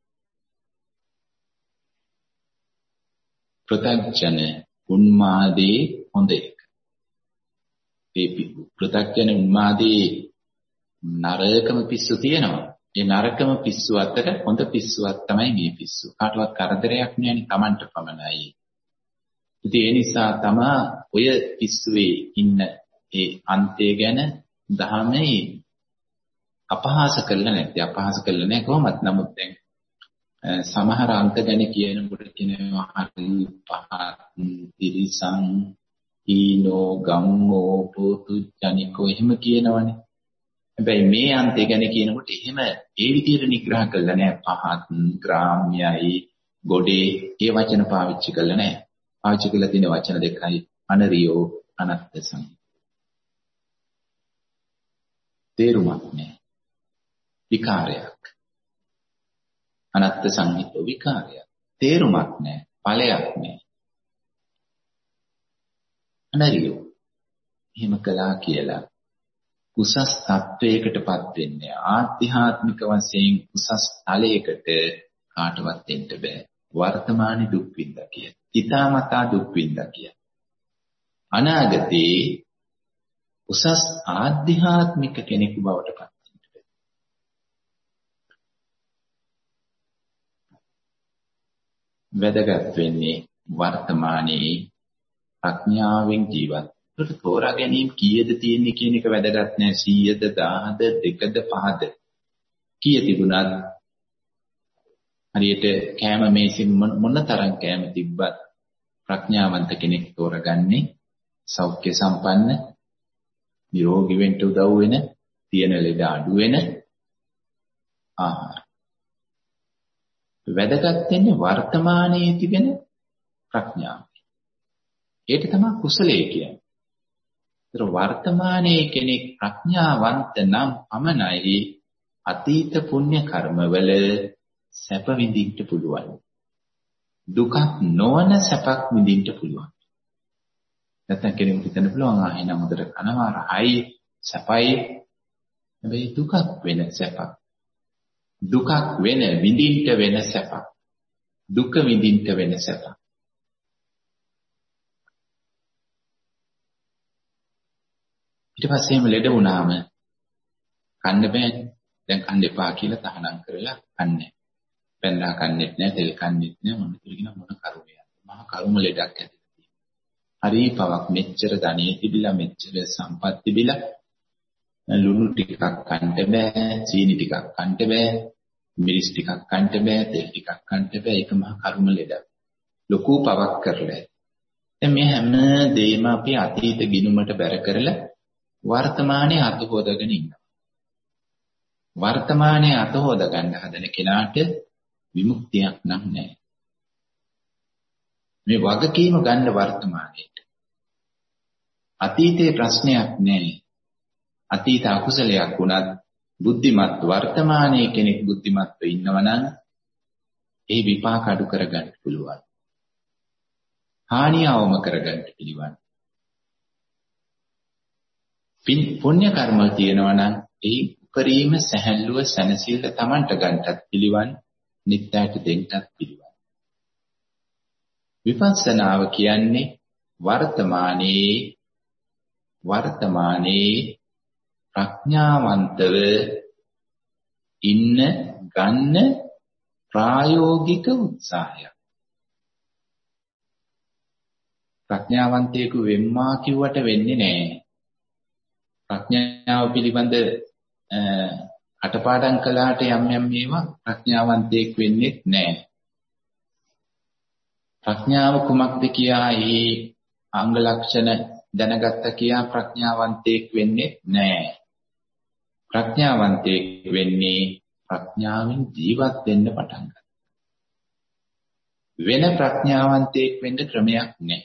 ප්‍රත්‍යක්ෂන උන්මාදේ හොඳ එක. ඒ ප්‍රත්‍යක්ෂන උන්මාදේ නරකම පිස්සු තියෙනවා. ඒ නරකම පිස්සු අතර හොඳ පිස්සුවක් තමයි මේ පිස්සු. කාටවත් කරදරයක් නෑනේ Tamanට පමණයි. ඉතින් ඒ නිසා තමයි ඔය පිස්සුවේ ඉන්න ඒ අන්තය ගැන දහමේ අපහාස කළා නැත්නම් අපහාස කළා නෑ කොහොමත්. නමුත් දැන් සමහර අන්ත ගැන කියනකොට කියනවා හරි පහත් තිරිසන් ඊනෝ ගම්මෝ පොතු ජනිකෝ එහෙම කියනවනේ. හැබැයි මේ අන්තය ගැන කියනකොට එහෙම ඒ විදිහට නිග්‍රහ කළා නෑ. පහත් ග්‍රාම්‍යයි ගොඩේ ඒ වචන පාවිච්චි කළා නෑ. පාවිච්චි කළා තියෙන වචන දෙකයි අනරියෝ අනත්ත සං. තේරුමක් නෑ. විකාරයක්. අනත්ත සංහිත විකාරයක්. තේරුමක් නෑ. ඵලයක් නෑ. අනරියෝ එහෙම කළා කියලා උසස් තත්වයකටපත් වෙන්නේ ආධ්‍යාත්මික වශයෙන් උසස් තලයකට කාටවත් දෙන්න බෑ. වර්තමානයේ දුක් විඳා කිය. ඊ타මතා දුක් විඳා කිය. අනාගතේ උසස් ආධ්‍යාත්මික කෙනෙකු බවට පත් වෙන්න බෑ. වැදගත් වෙන්නේ වර්තමානයේ ප්‍රඥාවෙන් ජීවත්. ඒකට තෝරා ගැනීම කීයද තියෙන්නේ කියන එක වැදගත් නෑ. සීයද දහද දෙකද පහද කීය තිබුණත් හරියට කෑම මේසෙ මොන තරම් කෑම තිබ්බත් ප්‍රඥාවන්ත කෙනෙක් තෝරගන්නේ සෞඛ්‍ය සම්පන්න නිරෝගී වෙන්න උදව් වෙන තියෙන ලෙඩ අඩු වෙන ආහාර. වැදගත් වෙන්නේ වර්තමානයේ තිබෙන ප්‍රඥාව. ඒක තමයි කුසලයේ කියන්නේ. ඒතර වර්තමානයේ කෙනෙක් ප්‍රඥාවන්ත නම් පමණයි අතීත පුණ්‍ය කර්මවල සැප විඳින්න පුළුවන්. දුකක් නොවන සැපක් විඳින්න පුළුවන්. නැත්නම් කෙනෙකුට හිතන්න පුළුවන් ආ එහෙනම් හොඳට කනවා රහයි සැපයි. හැබැයි දුකක් වෙන සැපක්. දුකක් වෙන විඳින්න වෙන සැපක්. දුක විඳින්න වෙන සැපක්. ඊට පස්සේ එහෙම ලෙඩ වුණාම කන්න බෑ. දැන් කන්න එපා කියලා තහනම් කරලා කන්නේ. පැන්නා කන්නේත් නෑ, තෙල් කන්නේත් නෑ. මොන කියන මොන කරුමයක්. මහා කරුම ලෙඩක් ඇතිලා තියෙනවා. හරි පවක් මෙච්චර ධනෙ තිබිලා මෙච්චර සම්පත් තිබිලා ලුණු ටිකක් කන්න බෑ, චීනි ටිකක් කන්න බෑ, මිරිස් ටිකක් කන්න බෑ, තෙල් ටිකක් කන්න බෑ. ඒක මහා කරුම ලෙඩක්. ලොකු පවක් කරලා. දැන් මේ හැම දෙයක්ම අපි අතීත ගිනුමට බැර කරලා වර්තමානයේ අත හොදගෙන ඉන්නවා. වර්තමානයේ අත හොද ගන්න හදන කෙනාට විමුක්තියක් නම් නැහැ. මේ වගකීම ගන්න වර්තමානයේට. අතීතයේ ප්‍රශ්නයක් නැහැ. අතීත අකුසලයක් වුණත් බුද්ධිමත් වර්තමානයේ කෙනෙක් බුද්ධිමත්ව ඉන්නවනම් ඒ විපාක අඩු කරගන්න පුළුවන්. හානිය අවම කරගන්න පිළිවන්. පුණ්‍ය කර්ම තියෙනවා නම් ඒ උපරිම සැහැල්ලුව සැනසෙල්ල Tamanට ගන්නටත් පිළිවන්, නිත්‍යයට දෙන්නටත් පිළිවන්. විපස්සනාව කියන්නේ වර්තමානයේ වර්තමානයේ ප්‍රඥාවන්තව ඉන්න ගන්න ප්‍රායෝගික උත්සාහයක්. ප්‍රඥාවන්තයෙකු වෙම්මා කිව්වට වෙන්නේ නැහැ. ප්‍රඥාව පිළිබඳ අටපාඩම් කළාට යම් යම් මේවා ප්‍රඥාවන්තයෙක් වෙන්නේ නැහැ. ප්‍රඥාව කුමක්ද කියා ඒ අංග ලක්ෂණ දැනගත්ත කියා ප්‍රඥාවන්තයෙක් වෙන්නේ නැහැ. ප්‍රඥාවන්තයෙක් වෙන්නේ ප්‍රඥාවෙන් ජීවත් වෙන්න පටන් ගන්න. වෙන ප්‍රඥාවන්තයෙක් වෙන්න ක්‍රමයක් නැහැ.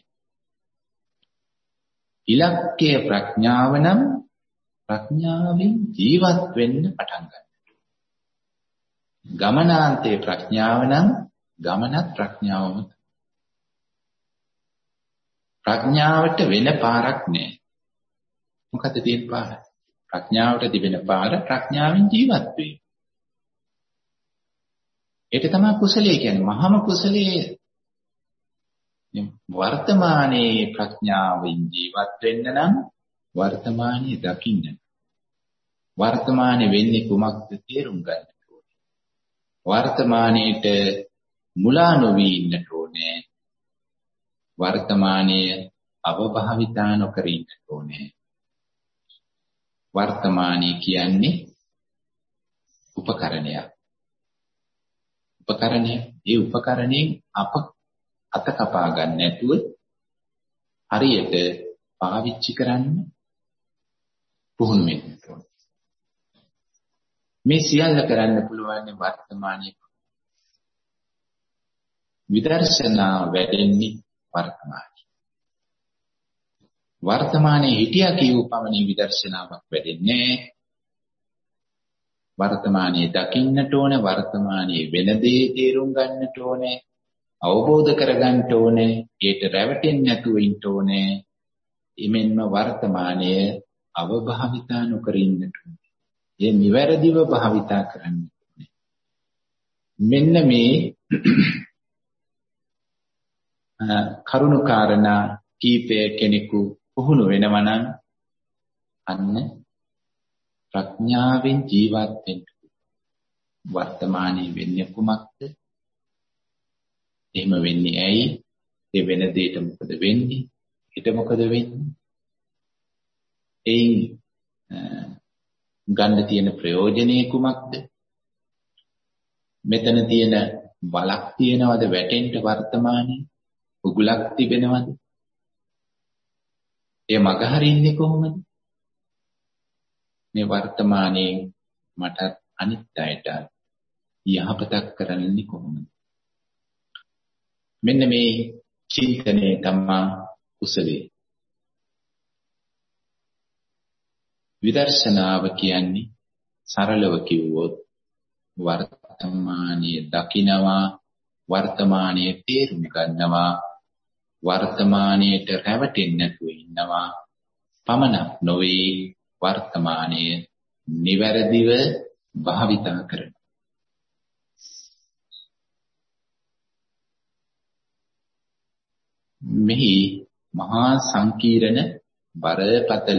ඉලක්කය ප්‍රඥාව නම් ප්‍රඥාවෙන් ජීවත් වෙන්න පටන් ගන්න. ගමනාන්තයේ ප්‍රඥාව නම් ගමනත් ප්‍රඥාවම. ප්‍රඥාවට වෙන පාරක් නැහැ. මොකද තියෙන පාර? ප්‍රඥාවට තිබෙන පාර ප්‍රඥාවෙන් ජීවත් වීම. ඒක තමයි කුසලයේ කියන්නේ. මහම කුසලයේ වර්තමානයේ ප්‍රඥාවෙන් ජීවත් වෙන්න නම් වර්තමානයේ දකින්න. වර්තමානයේ වෙන්නේ කුමක්ද තේරුම් ගන්න ඕනේ. වර්තමානයේට මුලා නොවී ඉන්නට ඕනේ. වර්තමානයේ අවභාවිතා නොකර ඉන්නට ඕනේ. වර්තමානයේ කියන්නේ උපකරණයක්. උපකරණය ඒ උපකරණයෙන් අප අත කපා ගන්න නැතුව හරියට පාවිච්චි කරන්න පුහුණු වෙන්න ඕනේ. මේ සියල්ල කරන්න පුළුවන් වර්තමානයේ. විදර්ශනා වැඩෙන්නේ වර්තමානයේ. වර්තමානයේ හිටියා කියූ පමණින් විදර්ශනාවක් වැඩෙන්නේ නැහැ. වර්තමානයේ දකින්නට ඕනේ, වර්තමානයේ වෙන දේ තේරුම් ගන්නට ඕනේ, අවබෝධ කරගන්නට ඕනේ, ඒට රැවටෙන්නේ නැතුව ඉන්න ඕනේ. එමෙන්ම වර්තමානයේ අවභාවිතා නොකර ඉන්නට ඕනේ. ඒ නිවැරදිව භාවිතා කරන්න ඕනේ. මෙන්න මේ කරුණු කාරණා කීපය කෙනෙකු පුහුණු වෙනවා නම් අන්න ප්‍රඥාවෙන් ජීවත් වෙන්න. වර්තමානයේ වෙන්නේ කුමක්ද? එහෙම වෙන්නේ ඇයි? ඒ වෙන දෙයට මොකද වෙන්නේ? ඊට මොකද වෙන්නේ? එයින් ගන්න තියෙන ප්‍රයෝජනේ කුමක්ද? මෙතන තියෙන බලක් තියනවද වැටෙන්න වර්තමානයේ? උගුලක් තිබෙනවද? ඒ මග හරින්නේ කොහොමද? මේ වර්තමානයේ මට අනිත් අයට යහපතක් කරන්නේ කොහොමද? මෙන්න මේ චින්තනයේ තමයි කුසලයේ. විදර්ශනාව කියන්නේ සරලව කිව්වොත් වර්තමානයේ දකිනවා, වර්තමානයේ තේරුම් ගන්නවා, වර්තමානයේට රැවටෙන්නේ නැතුව ඉන්නවා පමණක් නොවේ, වර්තමානයේ නිවැරදිව භාවිතා කරනවා. මෙහි මහා සංකීර්ණ බරපතල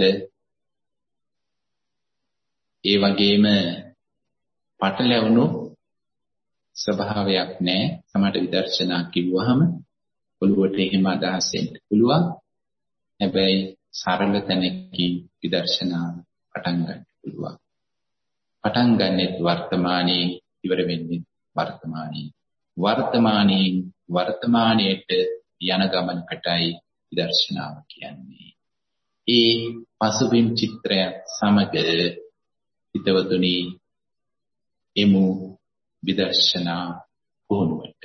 ඒ වගේම පටලැවුණු ස්වභාවයක් නැහැ. සමහර විදර්ශනා කිව්වහම ඔළුවට එහෙම අදහස් එන්න පුළුවන්. හැබැයි සරල තැනකින් විදර්ශනා පටන් ගන්න පුළුවන්. පටන් ගන්නෙත් වර්තමානයේ, ඉවර වෙන්නේ වර්තමානයේ. වර්තමානයේ වර්තමානයේට යන ගමනකටයි විදර්ශනාව කියන්නේ. ඒ පසුබිම් චිත්‍රය සමග හිතවතුනි එමු විදර්ශනා පුහුණුවට.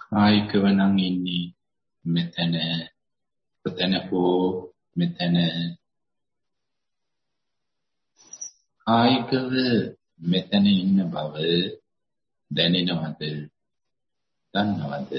කායිකව නම් ඉන්නේ මෙතන කොතන හෝ මෙතන කායිකව මෙතන ඉන්න බව දැනෙනවද දන්නවද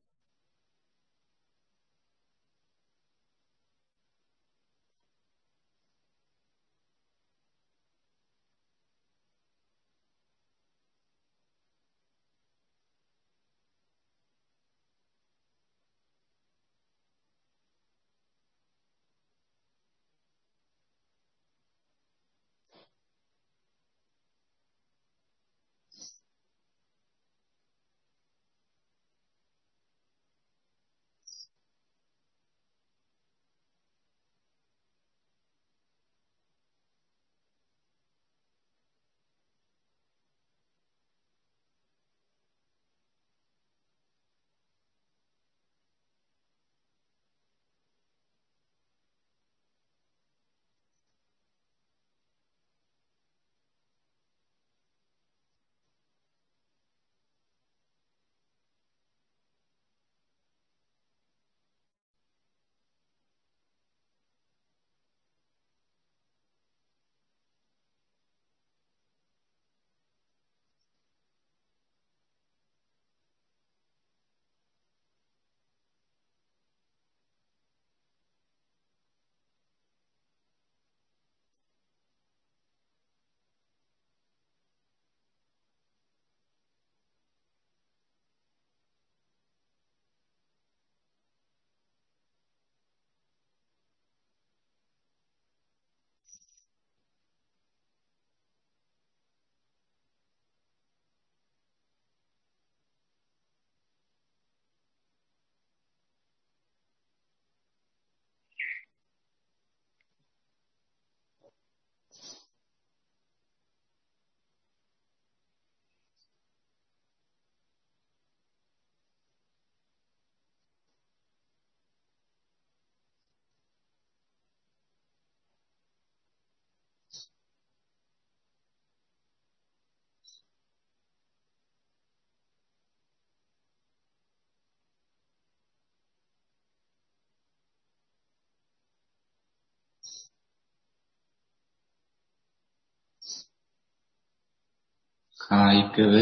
කායිකව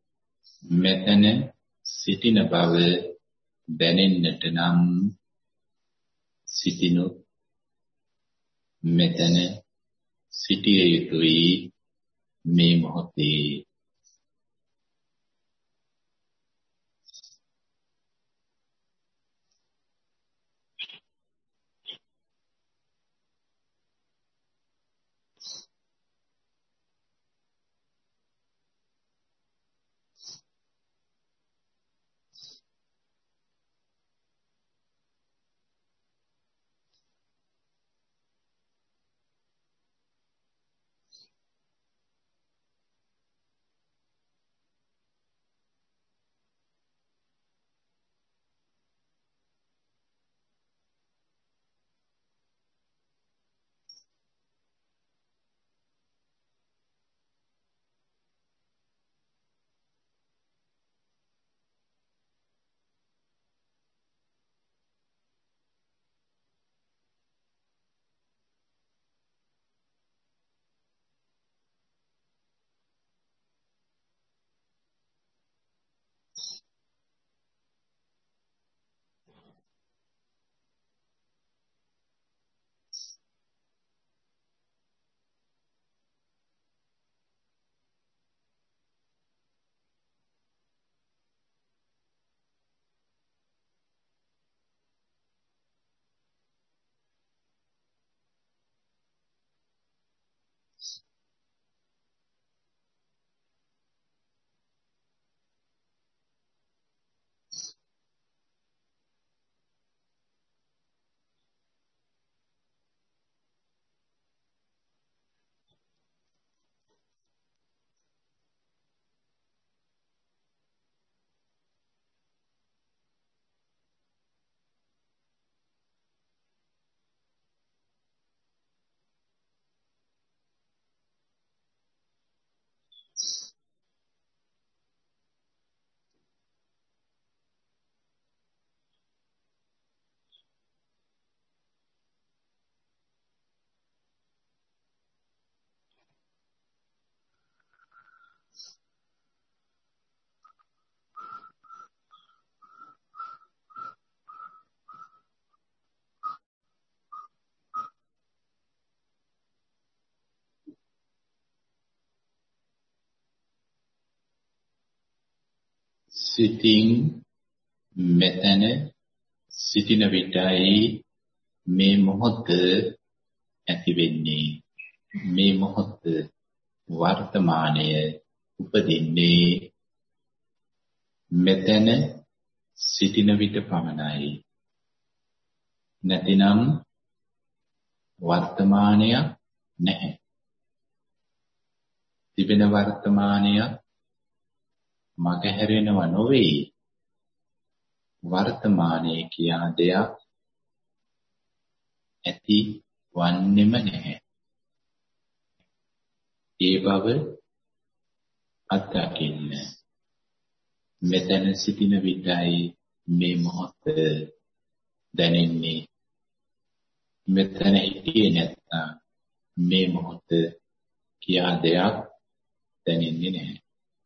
මෙතන සිටින බව දැනෙන්නට නම් සිටිනු මෙතන සිටිය යුතුයි මේ මොහොතේ සිතින් මෙතන සිටින විටයි මේ මොහොත ඇති වෙන්නේ. මේ මොහොත වර්තමානය උපදින්නේ මෙතන සිටින විට පමණයි. නැතිනම් වර්තමානයක් නැහැ. තිබෙන වර්තමානයක් මගහැරෙනව නොවේ. වර්තමානයේ කියන දෙයක් ඇති වන්නෙම නැහැ. ඒ බව අත්දකින්න. මෙතන සිටින විටයි මේ මොහොත දැනෙන්නේ. මෙතන හිටියේ නැත්නම් මේ මොහොත කියා දෙයක් දැනෙන්නේ නැහැ.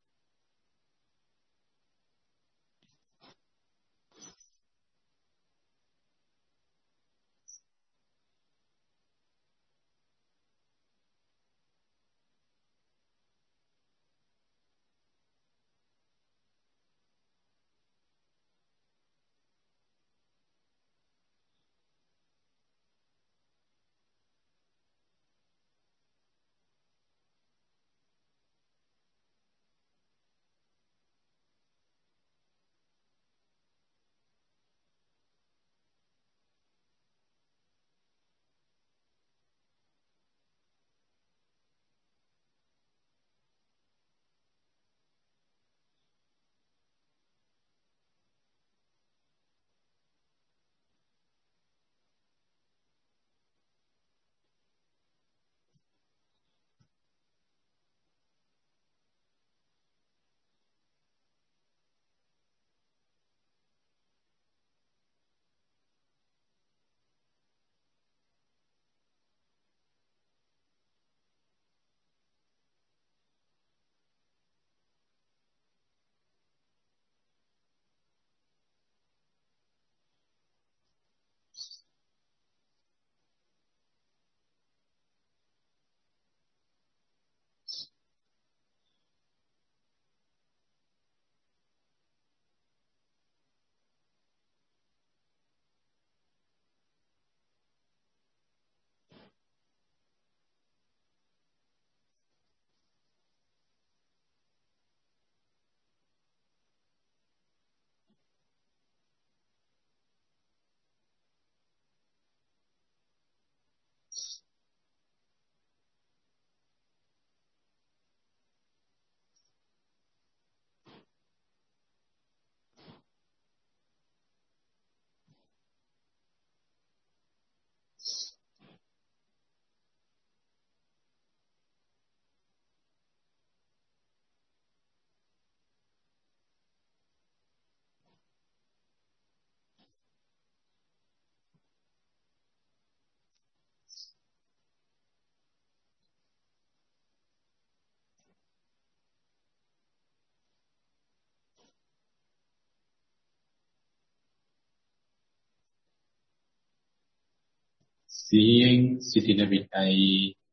සිහියෙන් සිටින විටයි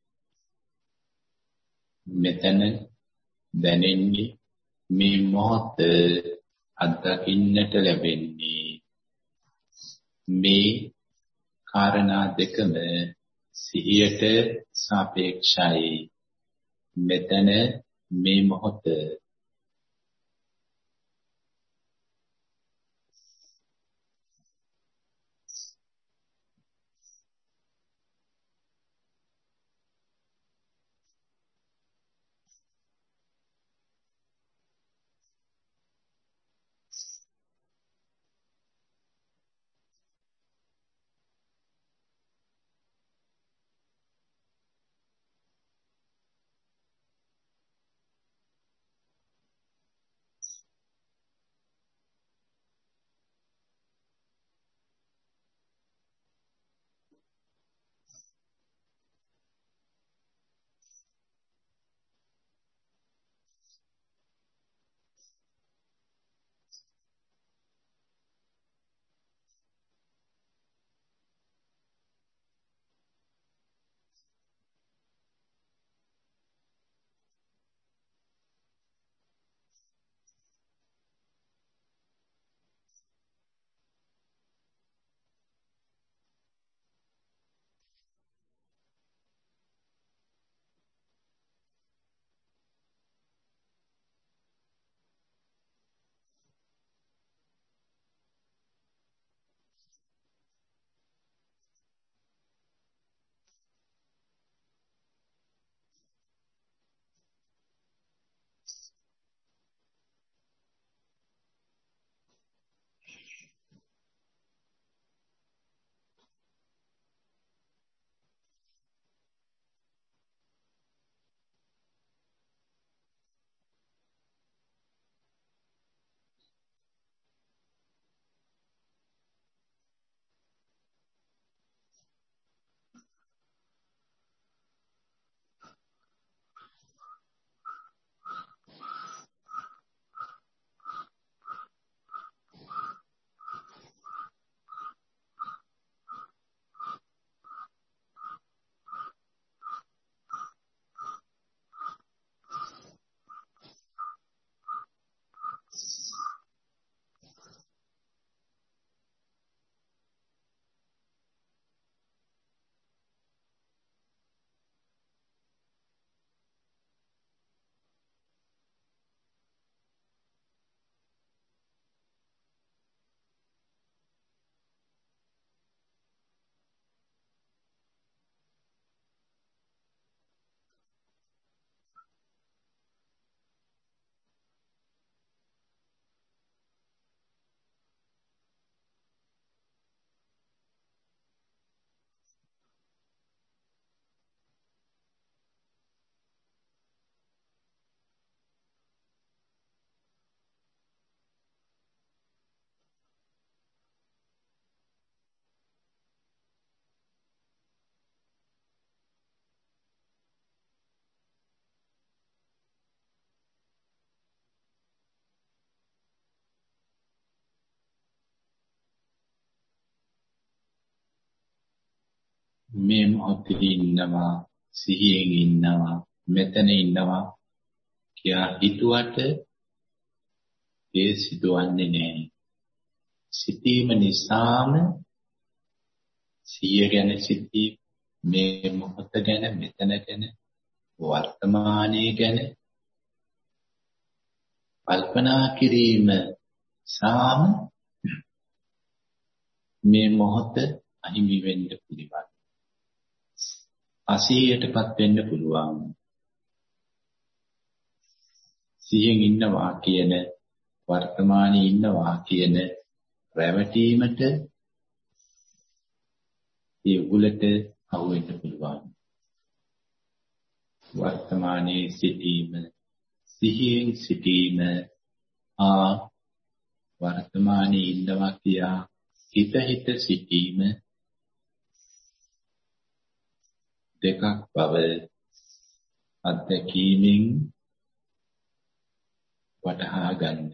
මෙතන දැනෙන්නේ මේ මොහොත අත්දකින්නට ලැබෙන්නේ. මේ කාරණා දෙකම සිහියට සාපේක්ෂයි. මෙතන මේ මොහොත මේ මොහොතේ ඉන්නවා, සිහියෙන් ඉන්නවා, මෙතන ඉන්නවා කියා හිතුවට ඒ සිදුවන්නේ නැහැ. සිතීම නිසාම සිය ගැන සිතී, මේ මොහොත ගැන, මෙතන ගැන, වර්තමානයේ ගැන කල්පනා කිරීම සාම මේ මොහොත අහිමි වෙන්න පිළිවන්. අසීයටපත් වෙන්න පුළුවන්. සිහියෙන් ඉන්නවා කියන, වර්තමානයේ ඉන්නවා කියන රැවටීමට ඒ උගලට අහු වෙන්න පුළුවන්. වර්තමානයේ සිටීම, සිහියෙන් සිටීම ආ වර්තමානයේ ඉන්නවා කියා හිත හිත සිටීම දෙකක් බව අත්දැකීමෙන් වටහා ගන්න.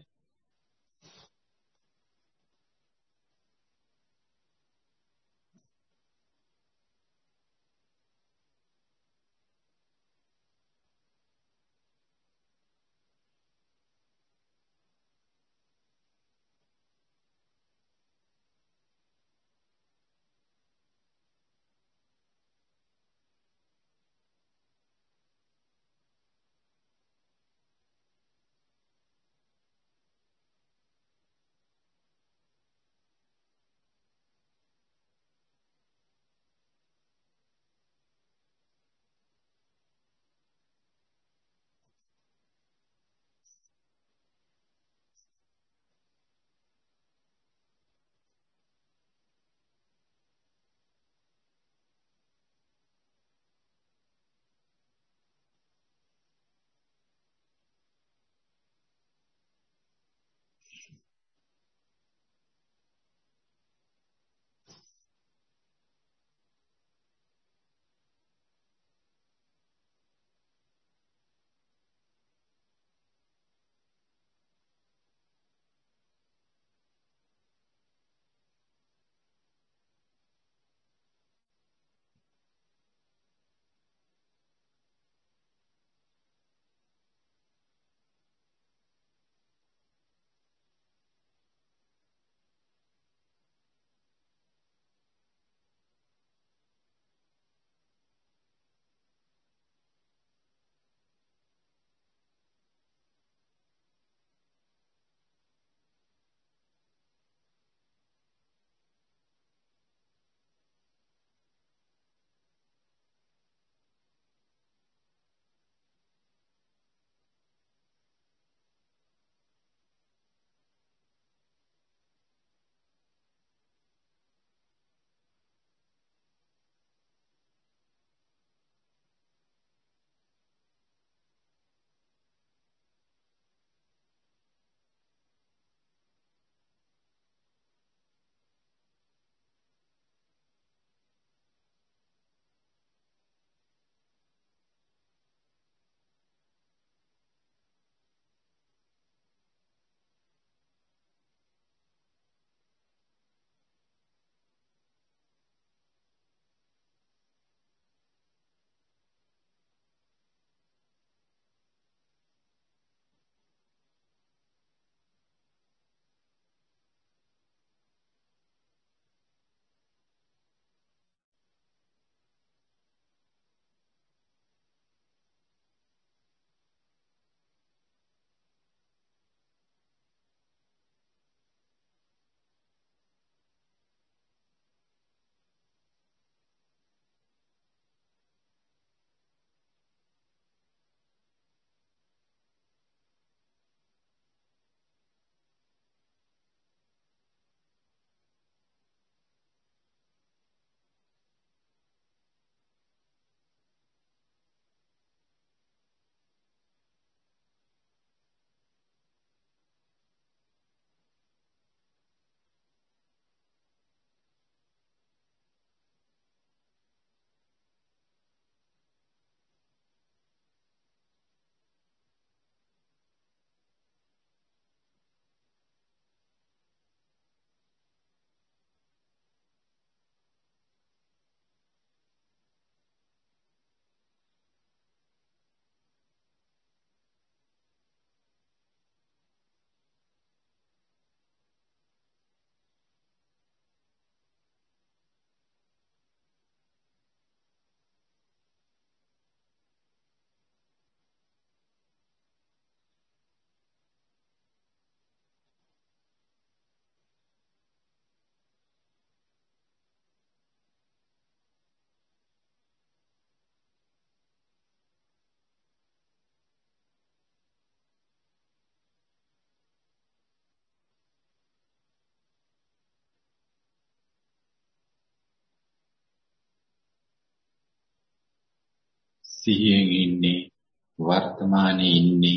සිහියෙන් ඉන්නේ වර්තමානයේ ඉන්නේ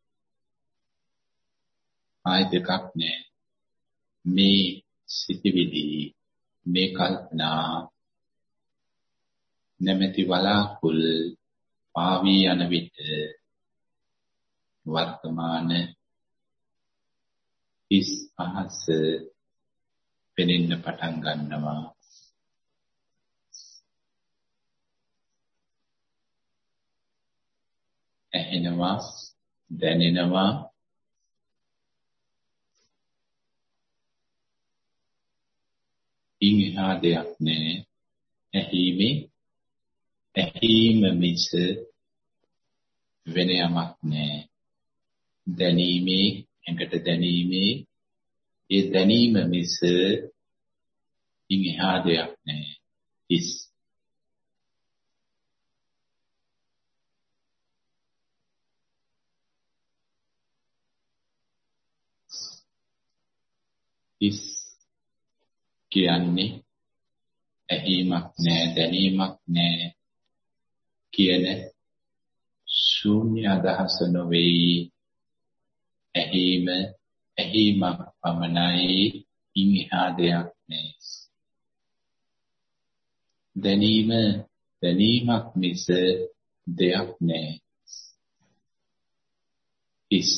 ආය දෙකක් නෑ මේ සිටිවිලි මේ කල්පනා නැමැති වලාකුල් පාවී යන විට වර්තමාන ඉස් අහස පෙනෙන්න පටන් ගන්නවා ඇහෙනවා දැනෙනවා ඉන් එහා දෙයක් නෑ ඇහිමේ ඇහිම මිස වෙන යමක් නෑ දැනීමේ ඇඟට දැනීමේ ඒ දැනීම මිස ඉන් එහා දෙයක් නෑ හිස් හිස් කියන්නේ ඇහිමක් නෑ දැනීමක් නෑ කියන ශූන්‍ය අදහස නොවේ ඇහිම ඇහිමක් පමණයි ඉන් එහා දෙයක් නෑ දැනීම දැනීමක් මිස දෙයක් නෑ හිස්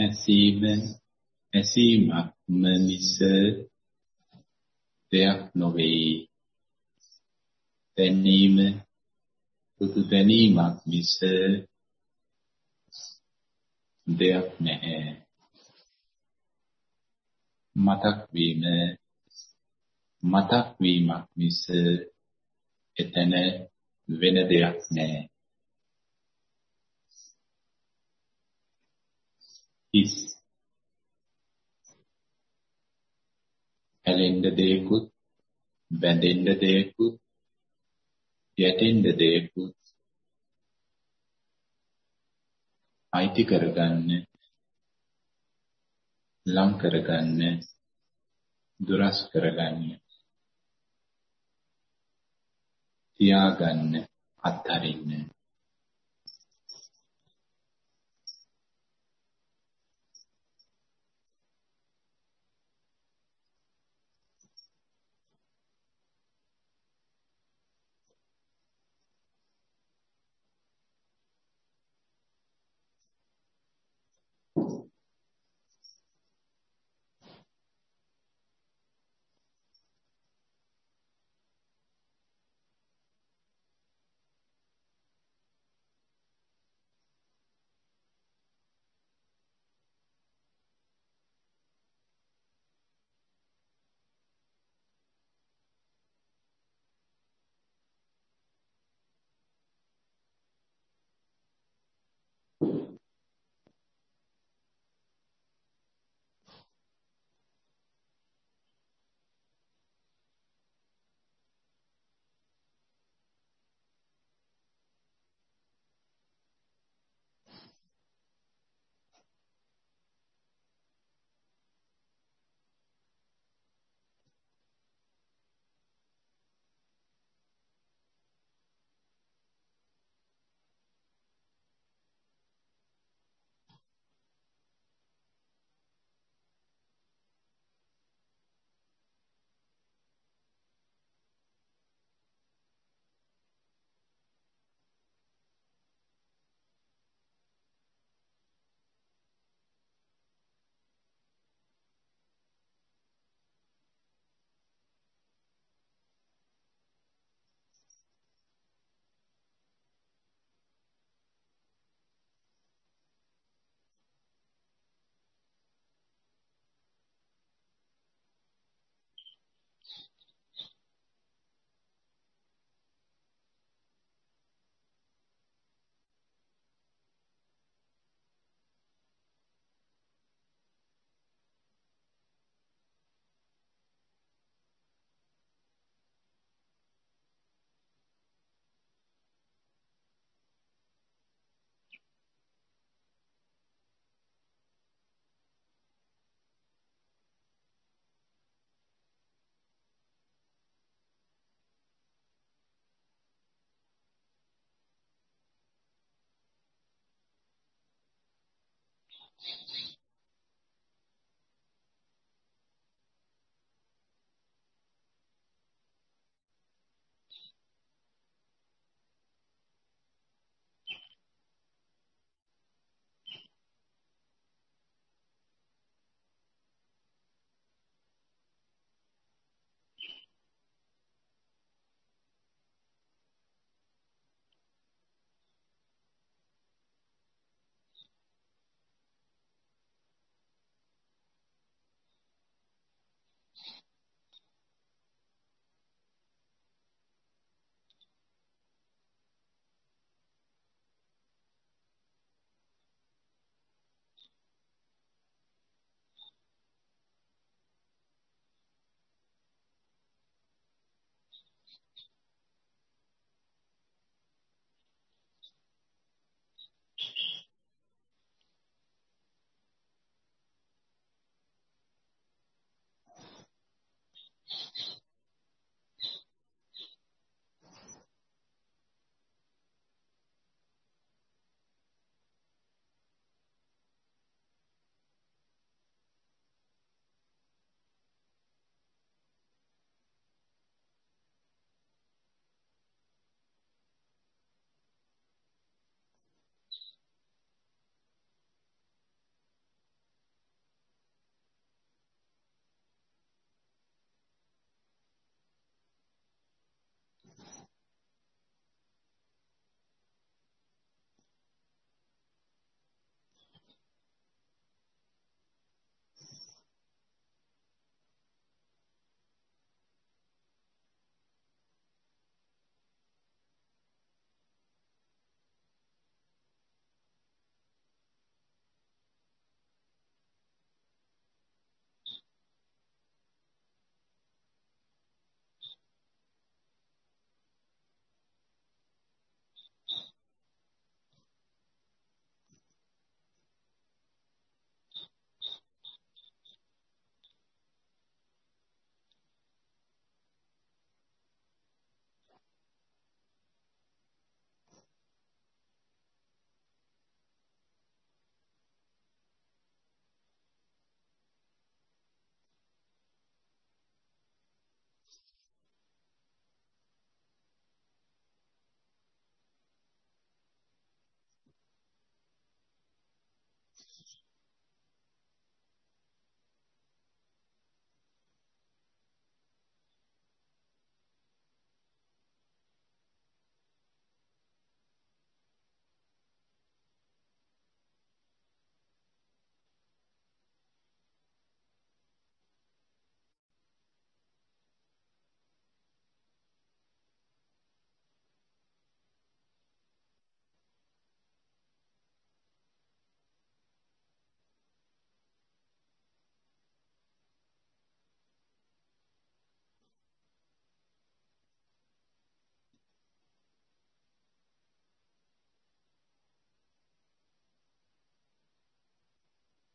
ඇසීම ඇසීමක්ම මිස දෙයක් නොවේ. දැනීම සුදු දැනීමක් මිස දෙයක් නැහැ. මතක් වීම මතක් වීමක් මිස එතන වෙන දෙයක් නැහැ. හිස් ඇලෙන්න දෙයක්වත් බැඳෙන්න දෙයක්වත් යැටෙන්න දෙයක්වත් අයිති කරගන්න ලං කරගන්න දුරස් කරගන්න තියාගන්න අත්හරින්න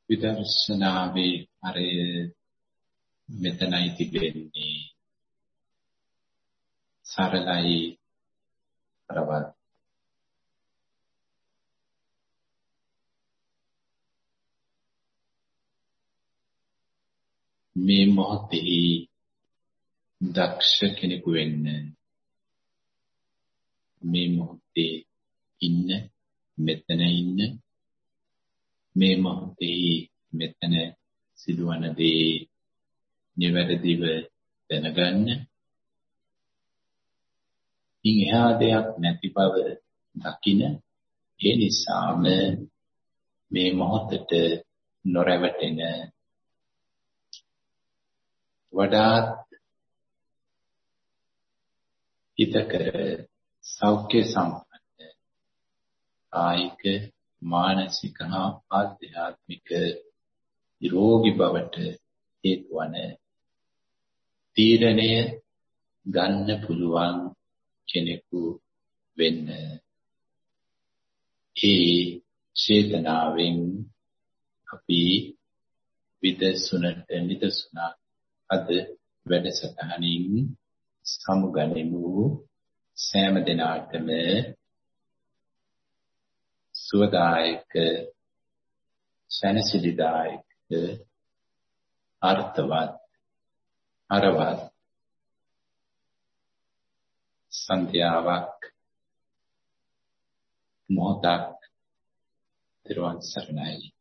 විදර්ශනාවේ අරය මෙතනයි තිබෙන්නේ සරලයි ප්‍රවත් මේ මොහොතේ දක්ෂ කෙනෙකු වෙන්න මේ මොහොතේ ඉන්න මෙතන ඉන්න මේ මොහොතේ මෙතන සිදුවන දේ නිවැරදිව දැනගන්න ඉන් එහා දෙයක් නැති බව දකින ඒ නිසාම මේ මොහොතට නොරැවටෙන වඩාත් හිතකර සෞඛ්‍ය සම්පන්න කායික මානසික හා ආධ්‍යාත්මික නිරෝගී බවට හේතු වන තීරණය ගන්න පුළුවන් කෙනෙකු වෙන්න ඒ චේතනාවෙන් අපි විදසුනට නිදසුනා අද වැඩසටහනින් සමුගනිමු සෑම දිනකටම සුවදායක සැනසෙලිදායක අර්ථවත් අරවත් සන්ධ්‍යාවක් මොහොතක් දරුවන් සරණයි